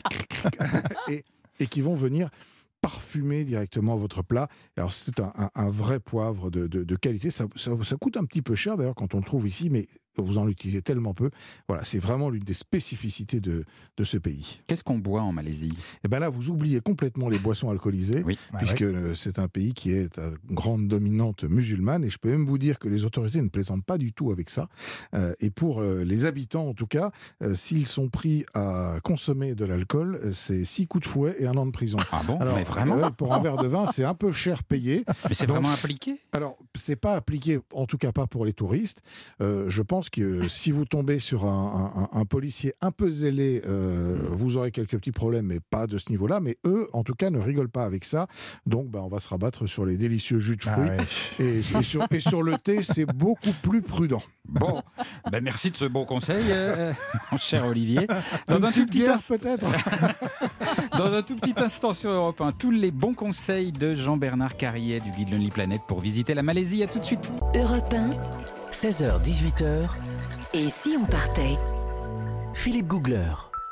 Et qui vont venir parfumer directement votre plat. Alors c'est un vrai poivre de qualité. Ça coûte un petit peu cher d'ailleurs quand on le trouve ici, mais vous en utilisez tellement peu. Voilà, c'est vraiment l'une des spécificités de ce pays. Qu'est-ce qu'on boit en Malaisie ? Et bien là, vous oubliez complètement les boissons alcoolisées, puisque c'est un pays qui est à grande dominante musulmane, et je peux même vous dire que les autorités ne plaisantent pas du tout avec ça. Et pour les habitants, en tout cas, s'ils sont pris à consommer de l'alcool, c'est 6 coups de fouet et 1 an de prison. Ah bon ? Alors, mais vraiment pour un verre de vin, c'est un peu cher payé. Mais c'est vraiment appliqué ? Alors, c'est pas appliqué, en tout cas pas pour les touristes. Je pense que si vous tombez sur un policier un peu zélé, vous aurez quelques petits problèmes, mais pas de ce niveau-là. Mais eux, en tout cas, ne rigolent pas avec ça. Donc, on va se rabattre sur les délicieux jus de fruits. Et sur le thé, c'est beaucoup plus prudent. Bon, merci de ce bon conseil, mon cher Olivier. Dans un tout petit peut-être. Dans un tout petit instant sur Europe 1, tous les bons conseils de Jean-Bernard Carrier du guide Lonely Planet pour visiter la Malaisie. À tout de suite. Europe 1, 16h-18h, et si on partait ? Philippe Googler.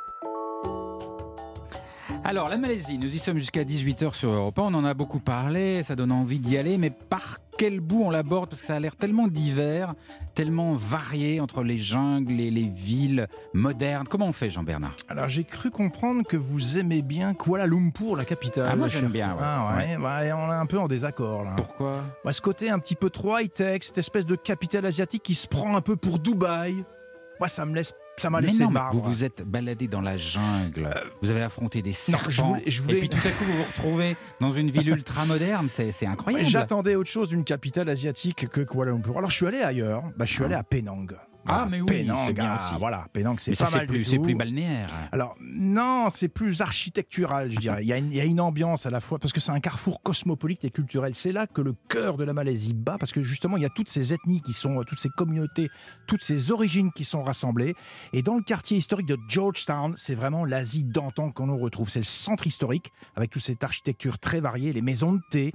Alors, la Malaisie, nous y sommes jusqu'à 18h sur Europe 1. On en a beaucoup parlé, ça donne envie d'y aller, mais par quel bout on l'aborde ? Parce que ça a l'air tellement divers, tellement varié entre les jungles et les villes modernes. Comment on fait, Jean-Bernard ? Alors, j'ai cru comprendre que vous aimez bien Kuala Lumpur, la capitale. Ah, moi j'aime bien. Ouais. On est un peu en désaccord, là. Pourquoi ? Ce côté un petit peu trop high-tech, cette espèce de capitale asiatique qui se prend un peu pour Dubaï. Moi, ça m'a laissé marre. Vous vous êtes baladé dans la jungle, vous avez affronté des serpents, et puis tout à coup vous vous retrouvez dans une ville ultra moderne, c'est incroyable. J'attendais autre chose d'une capitale asiatique que Kuala Lumpur. Alors je suis allé ailleurs, je suis allé à Penang. Mais oui, Penang, c'est bien aussi. Voilà, Penang, c'est mais pas mal du tout. C'est plus balnéaire. Alors, non, c'est plus architectural, je dirais. Il y a une ambiance à la fois, parce que c'est un carrefour cosmopolite et culturel. C'est là que le cœur de la Malaisie bat, parce que justement, il y a toutes ces ethnies qui sont, toutes ces communautés, toutes ces origines qui sont rassemblées. Et dans le quartier historique de Georgetown, c'est vraiment l'Asie d'antan qu'on retrouve. C'est le centre historique, avec toute cette architecture très variée, les maisons de thé,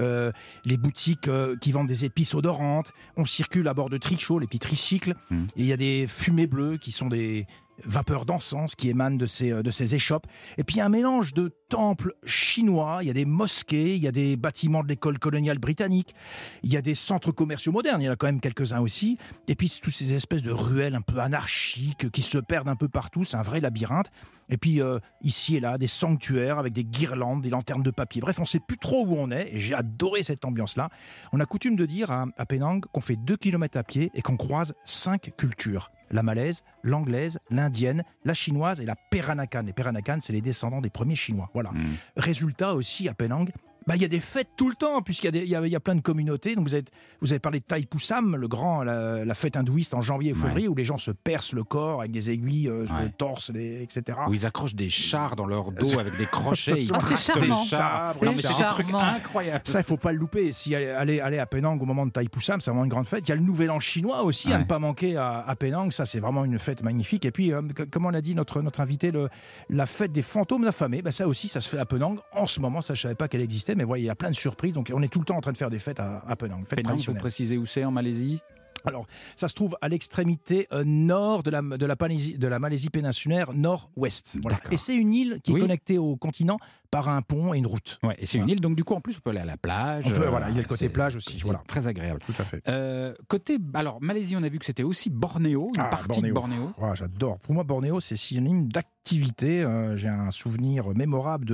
les boutiques qui vendent des épices odorantes. On circule à bord de trichots, les petits tricycles. Et il y a des fumées bleues qui sont des vapeurs d'encens qui émanent de ces échoppes. Et puis il y a un mélange de temples chinois, il y a des mosquées, il y a des bâtiments de l'école coloniale britannique, il y a des centres commerciaux modernes, il y en a quand même quelques-uns aussi. Et puis toutes ces espèces de ruelles un peu anarchiques qui se perdent un peu partout, c'est un vrai labyrinthe. Et puis ici et là, des sanctuaires avec des guirlandes, des lanternes de papier. Bref, on ne sait plus trop où on est et j'ai adoré cette ambiance-là. On a coutume de dire à Penang qu'on fait 2 km à pied et qu'on croise 5 cultures. La malaise, l'anglaise, l'indienne, la chinoise et la Peranakan. Les Peranakan, c'est les descendants des premiers Chinois. Voilà. Résultat aussi, à Penang, il y a des fêtes tout le temps, puisqu'il y a plein de communautés. Donc vous avez parlé de Thaipusam, la fête hindouiste en janvier et février, où les gens se percent le corps avec des aiguilles sur le torse, etc. Où ils accrochent des chars dans leur dos avec des crochets. Ils tractent des sabres. C'est des trucs incroyables. Ça, il ne faut pas le louper. Si aller à Penang au moment de Thaipusam, c'est vraiment une grande fête. Il y a le Nouvel An chinois aussi, à ne pas manquer à Penang. Ça, c'est vraiment une fête magnifique. Et puis, comme on l'a dit notre invité, la fête des fantômes affamés, ça aussi, ça se fait à Penang. En ce moment, ça, je ne savais pas qu'elle existait. Mais voyez, il y a plein de surprises. Donc, on est tout le temps en train de faire des fêtes à Penang. Penang, vous précisez où c'est en Malaisie ? Alors, ça se trouve à l'extrémité nord de la Malaisie péninsulaire, nord-ouest. Voilà. Et c'est une île qui est connectée au continent par un pont et une route. Ouais, et c'est une île, donc du coup, en plus, on peut aller à la plage. Il y a le côté plage aussi. Voilà. Très agréable. Tout à fait. Alors, Malaisie, on a vu que c'était aussi Bornéo, une partie de Bornéo. Ouais, j'adore. Pour moi, Bornéo, c'est synonyme d'activité. J'ai un souvenir mémorable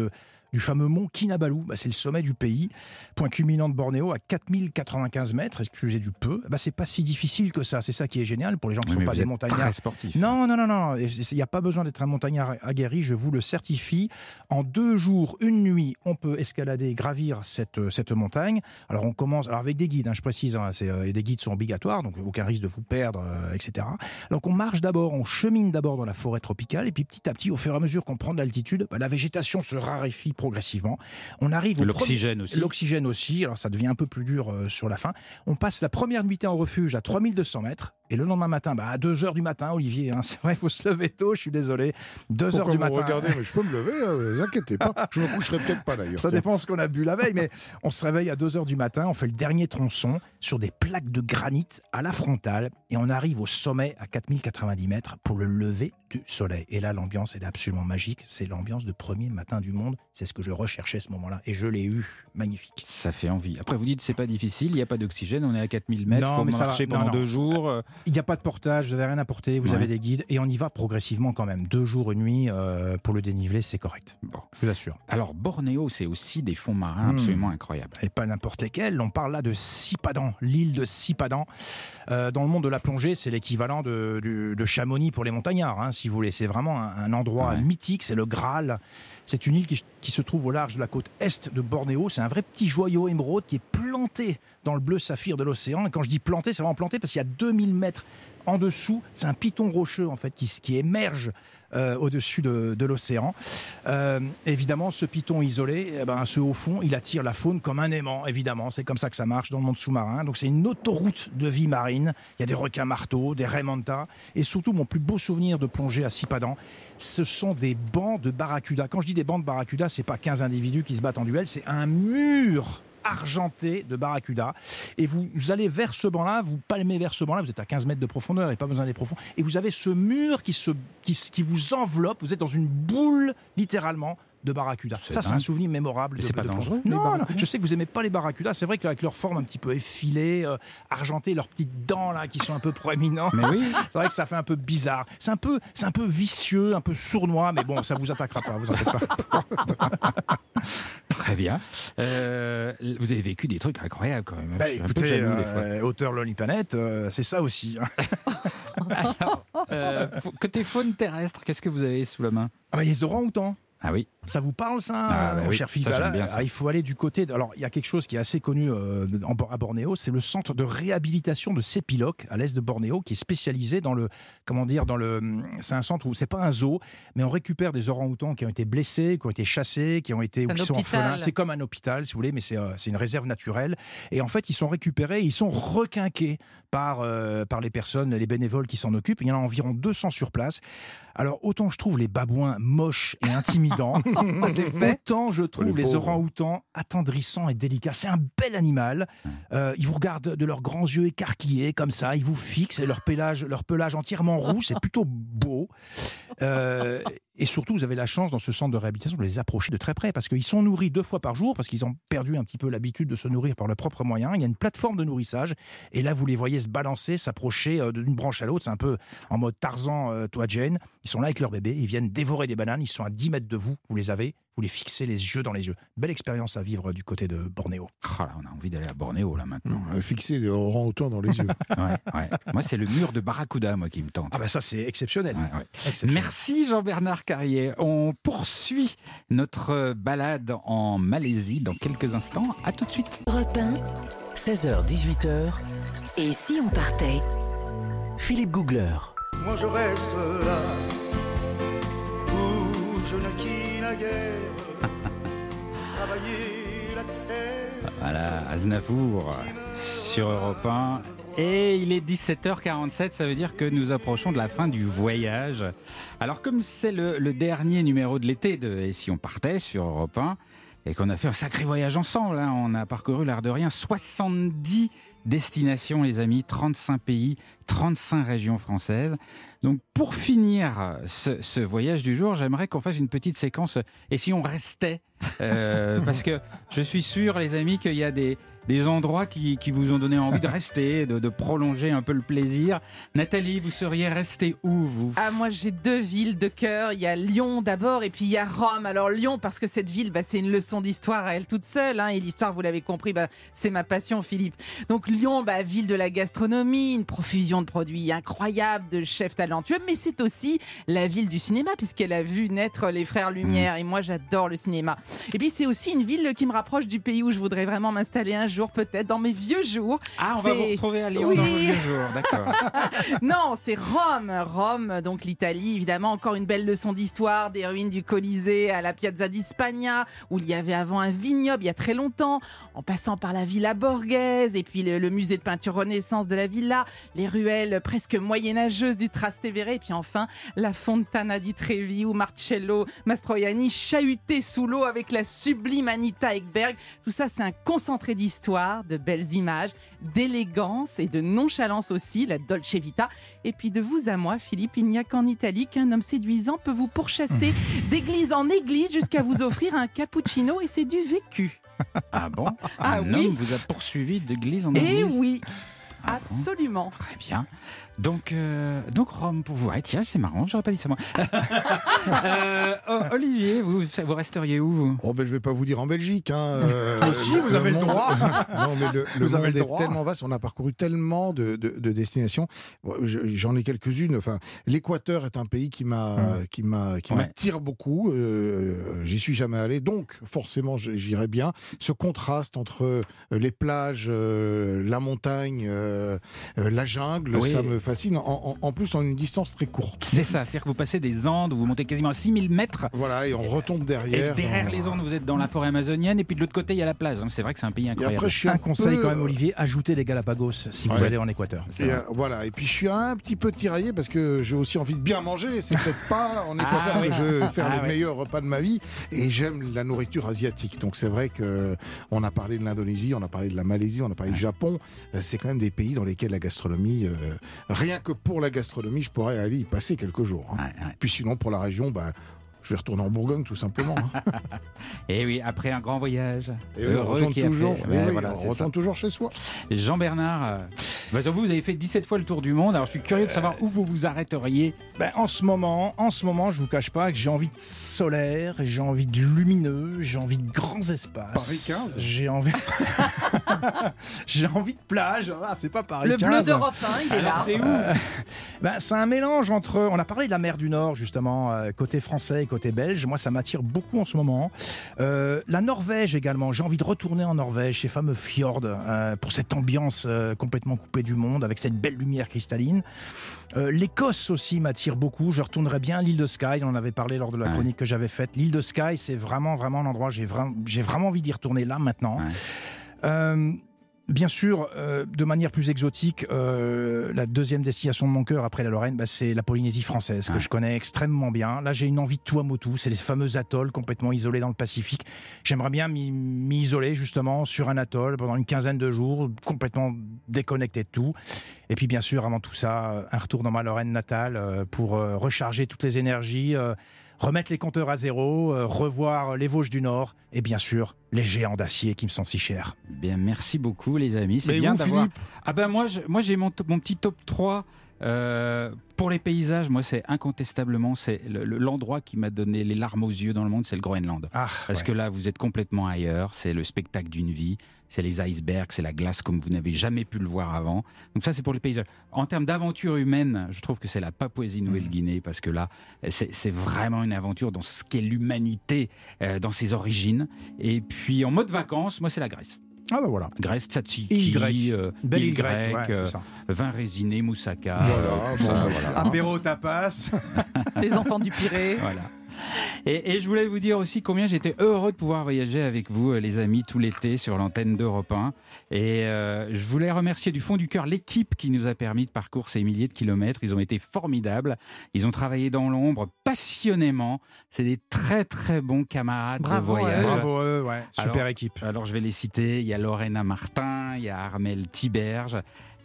du fameux mont Kinabalu. C'est le sommet du pays, point culminant de Bornéo à 4095 mètres, excusez du peu. C'est pas si difficile que ça, c'est ça qui est génial pour les gens qui ne sont pas des montagnards. Très sportif. Non, il n'y a pas besoin d'être un montagnard aguerri, je vous le certifie. En 2 jours, 1 nuit, on peut escalader, gravir cette montagne. Alors on commence avec des guides, je précise, des guides sont obligatoires, donc aucun risque de vous perdre, etc. Donc on marche d'abord, on chemine d'abord dans la forêt tropicale, et puis petit à petit, au fur et à mesure qu'on prend de l'altitude, la végétation se raréfie progressivement. On arrive l'oxygène aussi. L'oxygène aussi, alors ça devient un peu plus dur sur la fin. On passe la première nuitée en refuge à 3200 mètres, et le lendemain matin, à 2h du matin, Olivier, c'est vrai, il faut se lever tôt, je suis désolé, 2h du matin. Regardez, mais je peux me lever, ne vous inquiétez pas, je me coucherai peut-être pas d'ailleurs. Ça dépend ce qu'on a bu la veille, mais on se réveille à 2h du matin, on fait le dernier tronçon sur des plaques de granit à la frontale, et on arrive au sommet à 4090 mètres pour le lever du soleil. Et là, l'ambiance, elle est absolument magique, c'est l'ambiance de premier matin du monde, c'est ce que je recherchais ce moment-là, et je l'ai eu, magnifique. Ça fait envie. Après, vous dites, c'est pas difficile, il n'y a pas d'oxygène, on est à 4000 mètres, il faut marcher pendant 2 jours. Il n'y a pas de portage, vous n'avez rien à porter, vous avez des guides, et on y va progressivement quand même. 2 jours, 1 nuit, pour le dénivelé, c'est correct. Bon. Je vous assure. Alors, Bornéo, c'est aussi des fonds marins absolument incroyables. Et pas n'importe lesquels. On parle là de Sipadan, l'île de Sipadan. Dans le monde de la plongée, c'est l'équivalent de Chamonix pour les montagnards, si vous voulez. C'est vraiment un endroit mythique, c'est le Graal. C'est une île qui se trouve au large de la côte est de Bornéo. C'est un vrai petit joyau émeraude qui est planté dans le bleu saphir de l'océan. Et quand je dis planté, c'est vraiment planté parce qu'il y a 2000 mètres en dessous. C'est un piton rocheux en fait qui émerge au-dessus de l'océan. Évidemment, ce piton isolé, ce haut fond, il attire la faune comme un aimant, évidemment. C'est comme ça que ça marche dans le monde sous-marin. Donc c'est une autoroute de vie marine. Il y a des requins marteaux, des raies manta. Et surtout, mon plus beau souvenir de plongée à Sipadan, ce sont des bancs de barracuda. Quand je dis des bancs de barracuda, c'est pas 15 individus qui se battent en duel, c'est un mur argenté de barracuda, et vous allez vers ce banc-là, vous palmez vers ce banc-là, vous êtes à 15 mètres de profondeur, et pas besoin d'être profond, et vous avez ce mur qui vous enveloppe, vous êtes dans une boule littéralement de barracuda. Ça, c'est un souvenir mémorable. C'est pas dangereux. Non, je sais que vous aimez pas les barracudas. C'est vrai qu'avec leur forme un petit peu effilée, argentée, leurs petites dents là qui sont un peu proéminentes. Mais oui. C'est vrai que ça fait un peu bizarre. C'est un peu vicieux, un peu sournois, mais bon, ça vous attaquera pas, vous en faites pas. Très bien. Vous avez vécu des trucs incroyables quand même. Écoutez, auteur Lonely Planet, c'est ça aussi. Alors, côté faune terrestre, qu'est-ce que vous avez sous la main? Les orangs-outans. Ah oui. Ça vous parle, ça, mon cher Philippe? Il faut aller du côté... Alors, il y a quelque chose qui est assez connu à Bornéo, c'est le centre de réhabilitation de Sepilok, à l'est de Bornéo, qui est spécialisé dans le... C'est un centre où c'est pas un zoo, mais on récupère des orang-outans qui ont été blessés, qui ont été chassés, qui sont orphelins. C'est comme un hôpital, si vous voulez, mais c'est une réserve naturelle. Et en fait, ils sont récupérés, ils sont requinqués par les personnes, les bénévoles qui s'en occupent. Il y en a environ 200 sur place. Alors, autant je trouve les babouins moches et intimidants, autant je trouve les orang-outans attendrissants et délicats. C'est un bel animal. Ils vous regardent de leurs grands yeux écarquillés, comme ça. Ils vous fixent, et leur pelage entièrement roux, c'est plutôt beau. Et surtout, vous avez la chance, dans ce centre de réhabilitation, de les approcher de très près, parce qu'ils sont nourris 2 fois par jour, parce qu'ils ont perdu un petit peu l'habitude de se nourrir par leurs propres moyens. Il y a une plateforme de nourrissage, et là, vous les voyez se balancer, s'approcher d'une branche à l'autre. C'est un peu en mode Tarzan, toi Jane. Ils sont là avec leur bébé, ils viennent dévorer des bananes, ils sont à 10 mètres de vous, vous les fixez les yeux dans les yeux. Belle expérience à vivre du côté de Bornéo. Oh là, on a envie d'aller à Bornéo, là, maintenant. Fixer des orang-outans dans les yeux. Ouais. Moi, c'est le mur de barracuda, qui me tente. Ça, c'est exceptionnel. Exceptionnel. Merci Jean-Bernard Carrier. On poursuit notre balade en Malaisie dans quelques instants. À tout de suite. Europe 1, 16h-18h, et si on partait? Philippe Googler. Moi je reste là où je naquis naguère, travailler la terre. Voilà, Aznavour sur Europe 1. Et il est 17h47, ça veut dire que nous approchons de la fin du voyage. Alors comme c'est le dernier numéro de l'été de Et si on partait sur Europe 1, et qu'on a fait un sacré voyage ensemble, on a parcouru l'air de rien 70 destinations les amis, 35 pays, 35 régions françaises. Donc pour finir ce voyage du jour, j'aimerais qu'on fasse une petite séquence. Et si on restait Parce que je suis sûr les amis qu'il y a des des endroits qui vous ont donné envie de rester, de prolonger un peu le plaisir. Nathalie, vous seriez restée où, vous ? Ah, moi, j'ai 2 villes de cœur. Il y a Lyon d'abord et puis il y a Rome. Alors Lyon, parce que cette ville, c'est une leçon d'histoire à elle toute seule. Et l'histoire, vous l'avez compris, c'est ma passion, Philippe. Donc Lyon, ville de la gastronomie, une profusion de produits incroyables, de chefs talentueux, mais c'est aussi la ville du cinéma, puisqu'elle a vu naître les Frères Lumière. Et moi, j'adore le cinéma. Et puis c'est aussi une ville qui me rapproche du pays où je voudrais vraiment m'installer un jour, peut-être dans mes vieux jours. Ah, on va vous retrouver à Lyon dans vos vieux jours, d'accord. Non, c'est Rome. Rome, donc l'Italie, évidemment, encore une belle leçon d'histoire, des ruines du Colisée à la Piazza di Spagna, où il y avait avant un vignoble il y a très longtemps, en passant par la Villa Borghese, et puis le musée de peinture Renaissance de la Villa, les ruelles presque moyenâgeuses du Trastevere, et puis enfin la Fontana di Trevi, où Marcello Mastroianni chahutait sous l'eau avec la sublime Anita Ekberg. Tout ça, c'est un concentré d'histoire, de belles images, d'élégance et de nonchalance aussi, la Dolce Vita. Et puis de vous à moi, Philippe, il n'y a qu'en Italie qu'un homme séduisant peut vous pourchasser d'église en église jusqu'à vous offrir un cappuccino, et c'est du vécu. Ah bon ? Un homme vous a poursuivi d'église en église ? Eh oui, Ah absolument. Bon, très bien. Donc Rome pour vous. Ah, tiens, c'est marrant, j'aurais pas dit ça moi. Olivier, vous resteriez où, vous ? Je vais pas vous dire en Belgique. Aussi, vous avez le droit. Non, mais le monde est tellement vaste, on a parcouru tellement de destinations. J'en ai quelques-unes. Enfin, l'Équateur est un pays qui m'attire beaucoup. J'y suis jamais allé, donc forcément j'irai bien. Ce contraste entre les plages, la montagne, la jungle, ça me fascine. En plus, en une distance très courte. C'est ça, c'est-à-dire que vous passez des Andes où vous montez quasiment à 6000 mètres. Voilà, et on retombe derrière. Et derrière les Andes, vous êtes dans la forêt amazonienne, et puis de l'autre côté, il y a la plage. C'est vrai que c'est un pays incroyable. Et après, je suis un conseil quand même, Olivier, ajoutez les Galapagos si vous allez en Équateur. Voilà, et puis je suis un petit peu tiraillé parce que j'ai aussi envie de bien manger. C'est peut-être pas en Équateur que je vais faire les meilleurs repas de ma vie. Et j'aime la nourriture asiatique. Donc c'est vrai qu'on a parlé de l'Indonésie, on a parlé de la Malaisie, on a parlé du Japon. C'est quand même des pays dans lesquels la gastronomie, rien que pour la gastronomie, je pourrais aller y passer quelques jours. Puis sinon, pour la région, je vais retourner en Bourgogne, tout simplement. Et oui, après un grand voyage. Et on retourne toujours chez soi. Jean-Bernard, vous avez fait 17 fois le tour du monde. Alors, je suis curieux de savoir où vous vous arrêteriez. En ce moment, je vous cache pas que j'ai envie de solaire, j'ai envie de lumineux, j'ai envie de grands espaces. Paris 15. J'ai envie de plage. C'est pas Paris 15. Le bleu d'Europe 1, il est là. C'est où ? C'est un mélange entre... On a parlé de la mer du Nord, justement, côté français et côté belge. Moi, ça m'attire beaucoup en ce moment. La Norvège également. J'ai envie de retourner en Norvège, ces fameux fjords, pour cette ambiance complètement coupée du monde, avec cette belle lumière cristalline. L'Écosse aussi m'attire beaucoup. Je retournerai bien à l'île de Skye. On en avait parlé lors de la chronique que j'avais faite. L'île de Skye, c'est vraiment un endroit. J'ai vraiment envie d'y retourner là maintenant. Bien sûr, de manière plus exotique, la deuxième destination de mon cœur après la Lorraine, c'est la Polynésie française, que je connais extrêmement bien. Là, j'ai une envie de Tuamotu, c'est les fameux atolls complètement isolés dans le Pacifique. J'aimerais bien m'isoler justement sur un atoll pendant une quinzaine de jours, complètement déconnecté de tout. Et puis bien sûr, avant tout ça, un retour dans ma Lorraine natale pour recharger toutes les énergies, remettre les compteurs à zéro, revoir les Vosges du Nord et bien sûr les géants d'acier qui me sont si chers. Bien, merci beaucoup les amis. C'est Mais bien vous, d'avoir. Philippe ? Moi j'ai mon petit top 3. Pour les paysages, moi c'est incontestablement l'endroit qui m'a donné les larmes aux yeux dans le monde, c'est le Groenland. Parce que là vous êtes complètement ailleurs, c'est le spectacle d'une vie, c'est les icebergs, c'est la glace comme vous n'avez jamais pu le voir avant. Donc ça c'est pour les paysages. En termes d'aventure humaine, je trouve que c'est la Papouasie-Nouvelle-Guinée parce que là c'est vraiment une aventure dans ce qu'est l'humanité, dans ses origines. Et puis en mode vacances, moi c'est la Grèce. Ah bah voilà. Grèce, tzatziki, belle île grecque, c'est ça. vin résiné, moussaka. Apéro tapas. Les enfants du Pirée. Voilà. Et je voulais vous dire aussi combien j'étais heureux de pouvoir voyager avec vous, les amis, tout l'été sur l'antenne d'Europe 1. Et je voulais remercier du fond du cœur l'équipe qui nous a permis de parcourir ces milliers de kilomètres. Ils ont été formidables. Ils ont travaillé dans l'ombre passionnément. C'est des très très bons camarades de voyage. Bravo eux, super équipe. Alors je vais les citer. Il y a Lorena Martin, il y a Armel Tiberge,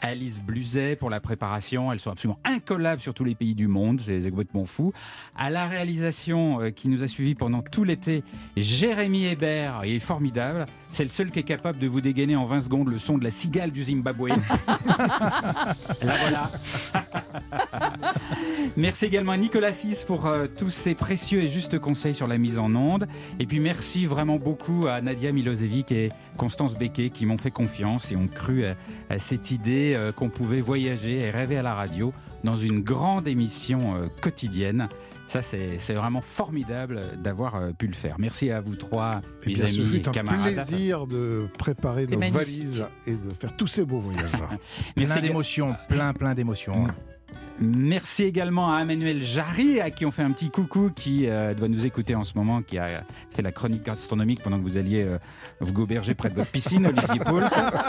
Alice Bluzet pour la préparation. Elles sont absolument incollables sur tous les pays du monde. C'est complètement fou. À la réalisation qui nous a suivis pendant tout l'été, Jérémy Hébert. Il est formidable. C'est le seul qui est capable de vous dégainer en 20 secondes le son de la cigale du Zimbabwe. La voilà. Merci également à Nicolas Six pour tous ses précieux et justes conseils sur la mise en onde. Et puis merci vraiment beaucoup à Nadia Milosevic et Constance Becquet qui m'ont fait confiance et ont cru à cette idée qu'on pouvait voyager et rêver à la radio dans une grande émission quotidienne. Ça, c'est vraiment formidable d'avoir pu le faire. Merci à vous trois, mes amis ce fut et camarades. un plaisir de préparer nos valises et de faire tous ces beaux voyages. Plein d'émotions, plein d'émotions. Merci également à Emmanuel Jarry, à qui on fait un petit coucou, qui doit nous écouter en ce moment, qui a fait la chronique gastronomique pendant que vous alliez vous goberger près de votre piscine, Olivier Pauls.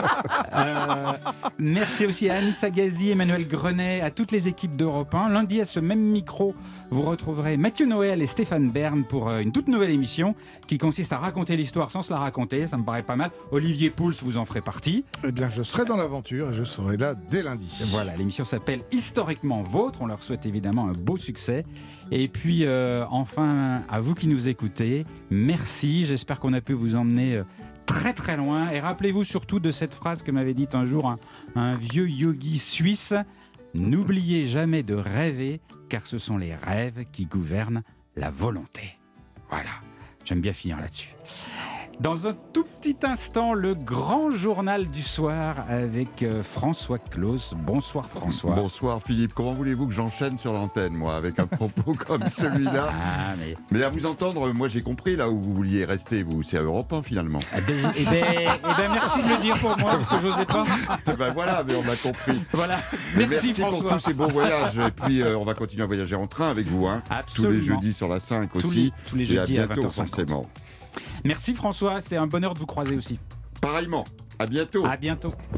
Merci aussi à Anissa Gazi, Emmanuel Grenet, à toutes les équipes d'Europe 1. Lundi, à ce même micro, vous retrouverez Mathieu Noël et Stéphane Bern pour une toute nouvelle émission qui consiste à raconter l'histoire sans se la raconter. Ça me paraît pas mal. Olivier Pauls, vous en ferez partie. Eh bien, je serai dans l'aventure et je serai là dès lundi. Voilà, l'émission s'appelle Historiquement Vôtre. On leur souhaite évidemment un beau succès. Et puis, enfin, à vous qui nous écoutez, merci. J'espère qu'on a pu vous emmener très très loin. Et rappelez-vous surtout de cette phrase que m'avait dite un jour un vieux yogi suisse. N'oubliez jamais de rêver, car ce sont les rêves qui gouvernent la volonté. Voilà, j'aime bien finir là-dessus. Dans un tout petit instant, le grand journal du soir avec François Claus. Bonsoir François. Bonsoir Philippe. Comment voulez-vous que j'enchaîne sur l'antenne, moi, avec un propos comme celui-là? Mais à vous entendre, moi j'ai compris là où vous vouliez rester, vous. C'est à Europe 1 finalement. Eh ben, merci de le dire pour moi, parce que j'osais pas. Ben voilà, mais on a compris. Voilà. Merci François. pour tous ces beaux voyages. Et puis on va continuer à voyager en train avec vous. Absolument. Tous les jeudis sur la 5 aussi. Tous les jeudis et à bientôt, à 20h50. forcément. Merci François, c'était un bonheur de vous croiser aussi. Pareillement, à bientôt. À bientôt.